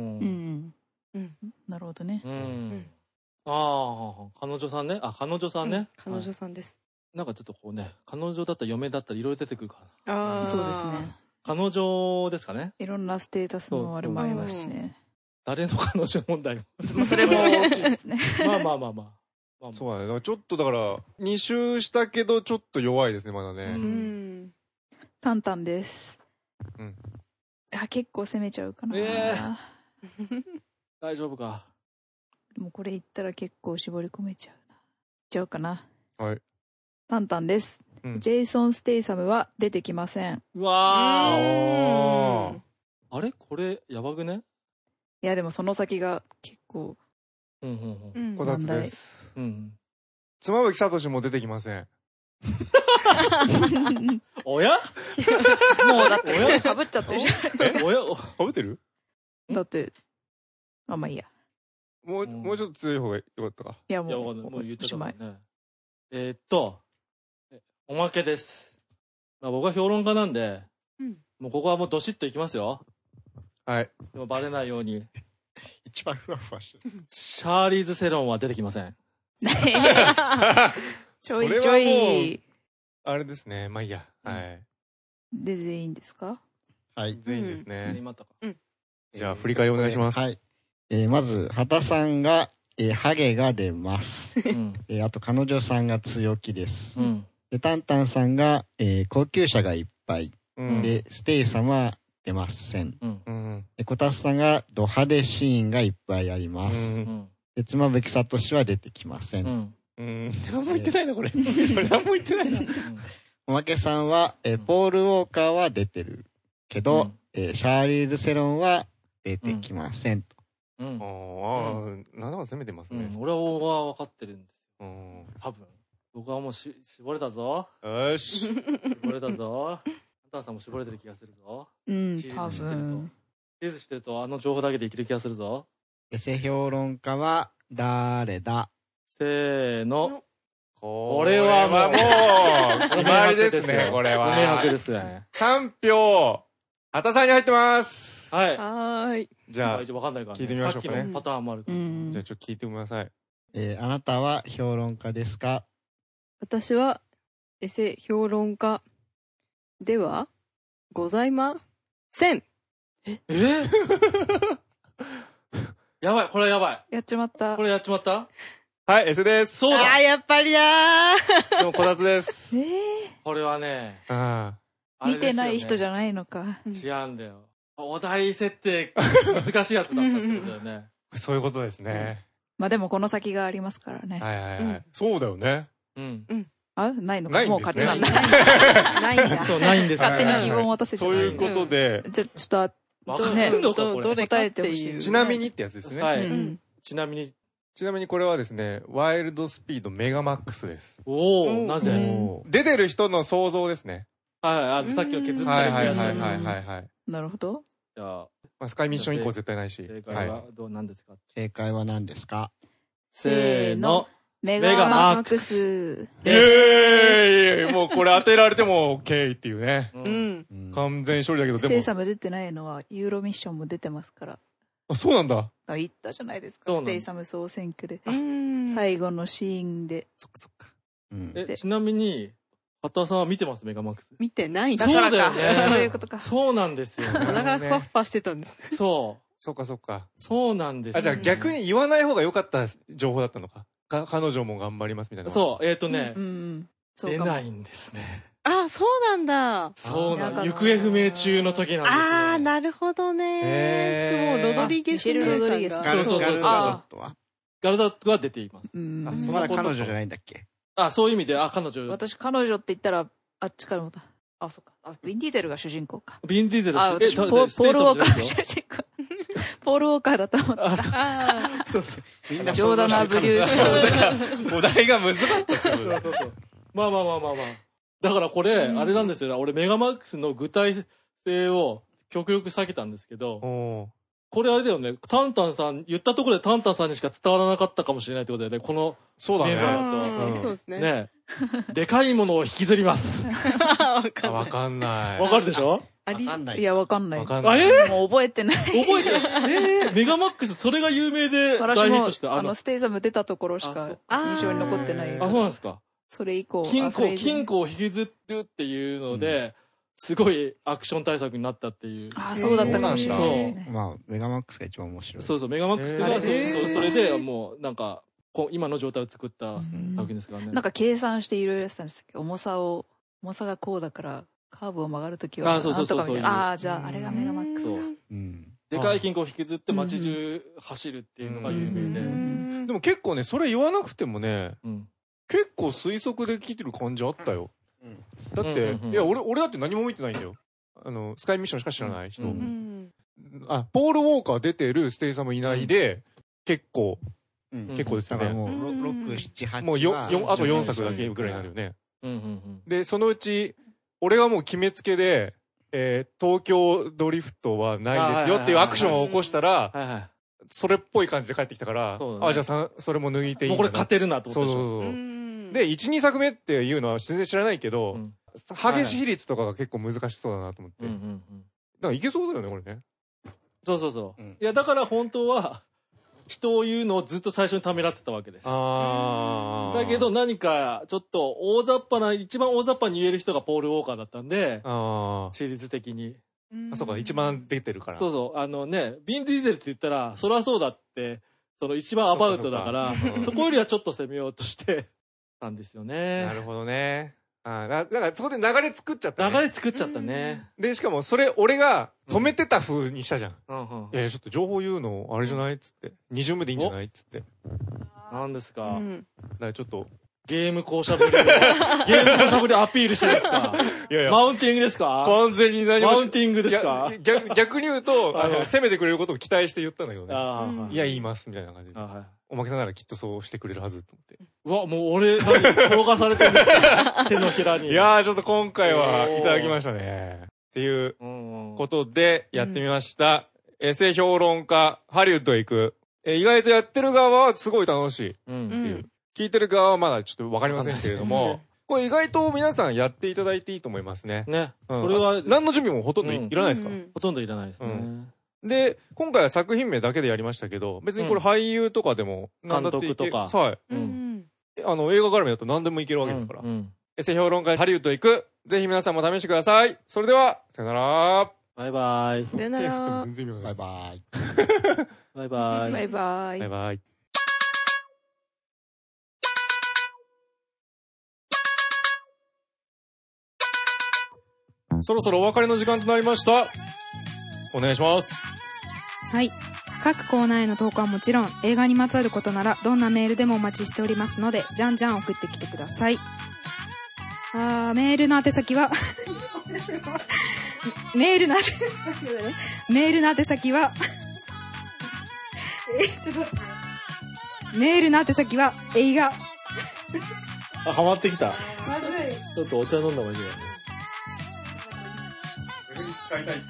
うん。なるほどね。 うん。ああ、彼女さんね。あ、彼女さんね。 彼女さんです。 なんかちょっとこうね、彼女だったら嫁だったらいろいろ出てくるから。 ああ、そうですね。 彼女ですかね。 いろんなステータスのあれもありますしね。 誰の彼女問題も。 それも大きいですね。 まあまあまあまあ。 そうだね。だからちょっとだから、に周したけど、ちょっと弱いですね、まだね。うん。 タンタンです。 うん。 あ、結構攻めちゃうかな。 えー、大丈夫か。 もうこれ言ったら結構絞り込めちゃうな。いっちゃうかな。 はい。 タンタンです。うん、ジェイソン・ステイサムは出てきません。 うわー。あれこれ、やばくね？ いや、でもその先が結構。 うんうんうん。 こたつです。 うん。 妻夫木聡も出てきません。 おやもうだってかぶっちゃってるじゃないですか。 おやかぶってる？ だって、あ、まあいいや。 もう、もうちょっと強い方がよかったか。 いや、もう、 もう言っちゃったもんね。えー、っと、おまけです。まあ僕は評論家なんで、うん、もうここはもうドシッといきますよ。 はい。 でもバレないように。 一番ふわふわしてる。 シャーリーズ・セロンは出てきません。 ちょいちょい。 あれですね。まあいいや。はい。 で、全員ですか？ はい。 全員ですね。 今とか。うん。 じゃあ、振り返りお願いします。 はい。えー、まず、畑さんが、えー、ハゲが出ます。うん、えー、あと、彼女さんが強気です。うん、で、タンタンさんが、えー、高級車がいっぱい。うん、で、ステイ様は出ません。うん、で、こたつさんが、ド派手シーンがいっぱいあります。うん、で、妻夫木聡は出てきません。うんうん、何も言ってないな、これ。これ何も言ってないな。 おまけさんは、えー、ポール・ウォーカーは出てるけど、うん、えー、シャーリーズ・セロンは出てきませんと。 うん。ああ、ななは攻めてますね。 うん、俺は分かってるんですよ。うん。多分。僕はもうし、絞れたぞ。 よし。 絞れたぞ。あんたさんも絞れてる気がするぞ。 うん、多分。 シリーズしてると、あの情報だけでいける気がするぞ。 エセ評論家は誰だ？ せーの。 これはもう、決まりですね、これは。 明白ですね。 さん票、畑さんに入ってます。 はい。 はーい。 じゃあ、 わかんないから聞いてみましょうかね。 さっきのパターンもあるから。 じゃあちょっと聞いてください。 えー、あなたは評論家ですか？ 私は、エセ評論家ではございません。 ええやばい、これやばい。 やっちまった。 これやっちまったはい、エス です。 そうだ。 あー、やっぱりだー。 でも、こたつです。 えー、 これはね、 うん。 見てない人じゃないのか。 違うんだよ。お題設定、難しいやつだったってことだよね。 そういうことですね。 まあでもこの先がありますからね。 はいはいはい。そうだよね。 うん。 あ、ないのか。もう勝ちなんだ。 ないんだ。 そう、ないんです。 勝手に希望を持たせちゃう。 そういうことで。 じゃ、ちょっと、 ね、 答えてほしい。 ちなみにってやつですね。 はい。ちなみに。 ちなみにこれはですね、ワイルドスピードメガマックスです。 おお、なぜ？ 出てる人の想像ですね。 はい、あの、さっきの削ったはいはいはいはいはい。 なるほど。 じゃあ、スカイミッション以降絶対ないし。 正解はどうなんですか？ 正解は何ですか？ せーの。メガマックス。 イエーイもうこれ当てられても OK っていうね。 うん。 完全勝利だけど、 でも。ステイサム出てないのは、ユーロミッションも出てますから。 あ、そうなんだ。 あ、言ったじゃないですか。ステイサム総選挙で。 最最後のシーンで。 そっかそっか。 え、ちなみに、畑さんは見てますメガマックス。 見てないんだからか。 そうだよね。 そういうことか。 そうなんですよ。 お腹がふわふわしてたんです。 そう。 そっかそっか。 そうなんです。 あ、じゃあ逆に言わない方が良かった情報だったのか。か、彼女も頑張りますみたいな。 そう、えっとね。 うん。 出ないんですね。 あ、そうなんだ。 そうなんだ。行方不明中の時なんですね。 あー、なるほどね。そう、ロドリゲス。 ミシェル・ロドリゲス。 そうそうそう。ガルダットはガルダットは出ています。 うん。 あ、そまだ彼女じゃないんだっけ？ あ、そういう意味で、あ、彼女。 私、彼女って言ったら、あっちからまた。あ、そっか。あ、ビン・ディーゼルが主人公か。 ビン・ディーゼルあ、私、ポール・ウォーカー主人公。ポール・ウォーカーだと思った。 あ、そうそう。 みんなジョーダナ・ブリュース。 お題が難かったってことだ。 まあまあまあまあまあ。だからこれ、あれなんですよね。俺、メガマックスの具体性を極力避けたんですけど、これあれだよね。タンタンさん、言ったところでタンタンさんにしか伝わらなかったかもしれないってことだよね。このそうだね。 メンバーだと。 そうですね。 ね。でかいものを引きずります。 わかんない。 わかるでしょ？ わかんない。 いや、わかんない。 わかんない。 えもう覚えてない。 覚えてない。えー、メガマックス、それが有名で大ヒットして。 あの、ステイザム出たところしか印象に残ってない。 あ、そうなんですか。 それ以降。 金庫、金庫を引きずるっていうので、すごいアクション対策になったっていう。 あ、そうだったかもしれないですね。 まあ、メガマックスが一番面白い。 そうそう、メガマックスが、それでもう、なんか、今の状態を作った作品ですからね。 なんか計算していろいろやってたんですけど、重さを、重さがこうだから、カーブを曲がるときは、 あ、そうそうそう。 ああ、じゃあ、あれがメガマックスか。 でかい金庫を引きずって街中走るっていうのが有名で。 でも結構ね、それ言わなくてもね、結構推測で聞いてる感じあったよ。だって、いや、俺、俺だって何も見てないんだよ。あの、スカイミッションしか知らない人。あ、ポール・ウォーカー出てるステイサムいないで、結構、結構ですよね。 もう、ろく、なな、はち。 もうよん、あとよんさくだけぐらいになるよね。で、そのうち、俺はもう決めつけで、えー、東京ドリフトはないですよっていうアクションを起こしたら、それっぽい感じで帰ってきたから、あ、じゃあさ、それも抜いていいんだな。 もうこれ勝てるなと思って。 そうそうそう。で、いち、にさくめっていうのは全然知らないけど、激し比率とかが結構難しそうだなと思って。だからいけそうだよね、これね。 そうそうそう。いや、だから本当は、人を言うのをずっと最初にためらってたわけです。 あだけど何かちょっと大雑把な、一番大雑把に言える人がポール・ウォーカーだったんで、史実的に。 あ、そうか、一番出てるから。 そうそう。あのね、ビン・ディーゼルって言ったら、そりゃそうだって、その一番アバウトだから、そこよりはちょっと攻めようとしてたんですよね。 なるほどね。ああ、だからそこで流れ作っちゃった、 ね。流れ作っちゃったね。 で、しかもそれ俺が止めてた風にしたじゃん。 うんうん、 いやいや、ちょっと情報言うの、あれじゃないっつって。に巡目でいいんじゃないっつって。 なんですか。うん、 だからちょっと。 ゲーム校舎ぶりを、ゲーム校舎ぶりアピールしてるんですか。いやいや。マウンティングですか。 完全に何も。 マウンティングですか。 逆、逆に言うと、あの、攻めてくれることを期待して言ったんだけどね。 あいや、言います、みたいな感じで。おまけさんならきっとそうしてくれるはずと思って。 うわ、もう俺、何、転がされてるんですか。手のひらに。 いやー、ちょっと今回はいただきましたね。っていうことでやってみました。エセ評論家、ハリウッドへ行く。え、意外とやってる側はすごい楽しいっていう。聞いてる側はまだちょっとわかりませんけれども、これ意外と皆さんやっていただいていいと思いますね。 ね。これは、 何の準備もほとんどいらないですか？ ほとんどいらないですね。 で、今回は作品名だけでやりましたけど、別にこれ俳優とかでも、 監督とか。 はい。あの、映画絡みだと何でもいけるわけですから。エセ評論家ハリウッドへ行く。ぜひ皆さんも試してください。それでは、さよなら。 バイバイ。 さよなら。 バイバイ。 バイバイ。 バイバイ。 バイバイ。 そろそろお別れの時間となりました。お願いします。 はい。各コーナーへの投稿はもちろん、映画にまつわることならどんなメールでもお待ちしておりますので、じゃんじゃん送ってきてください。あー、メールの宛先はメールの宛先はね、メールの宛先はえちょっとメールの宛先は映画あ、ハマってきた。 まずい。 ちょっとお茶飲んだ方がいいかな。 使いたい。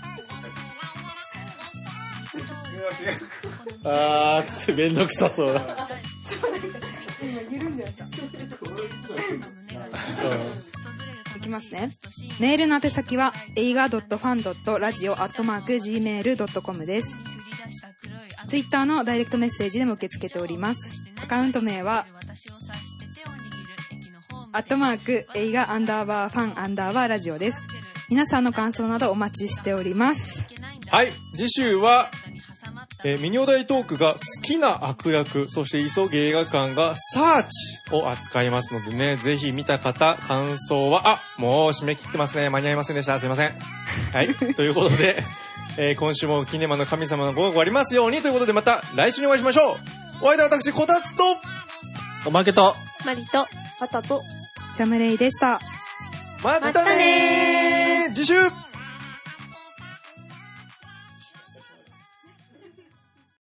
あー、つってめんどくさそうだ。 今緩んじゃった。いきますね。メールの宛先は映画 .ファン ラジオ アットマーク ジーメール ドットコム です。ツイッターのダイレクトメッセージでも受け付けております。アカウント名はアットマーク映画アンダーバーファンアンダーバーラジオです。皆さんの感想などお待ちしております。 はい、次週は、えー、ミニオダイトークが好きな悪役、そして急げ映画館がサーチを扱いますのでね、ぜひ見た方、感想は、あ、もう締め切ってますね。間に合いませんでした。すいません。はい、ということで、えー、今週もキネマの神様のご加護がありますようにということで、また来週にお会いしましょう。お相手は私、こたつと、 おまけと、 マリと、 パタと、 ジャムレイでした。 またねー、次週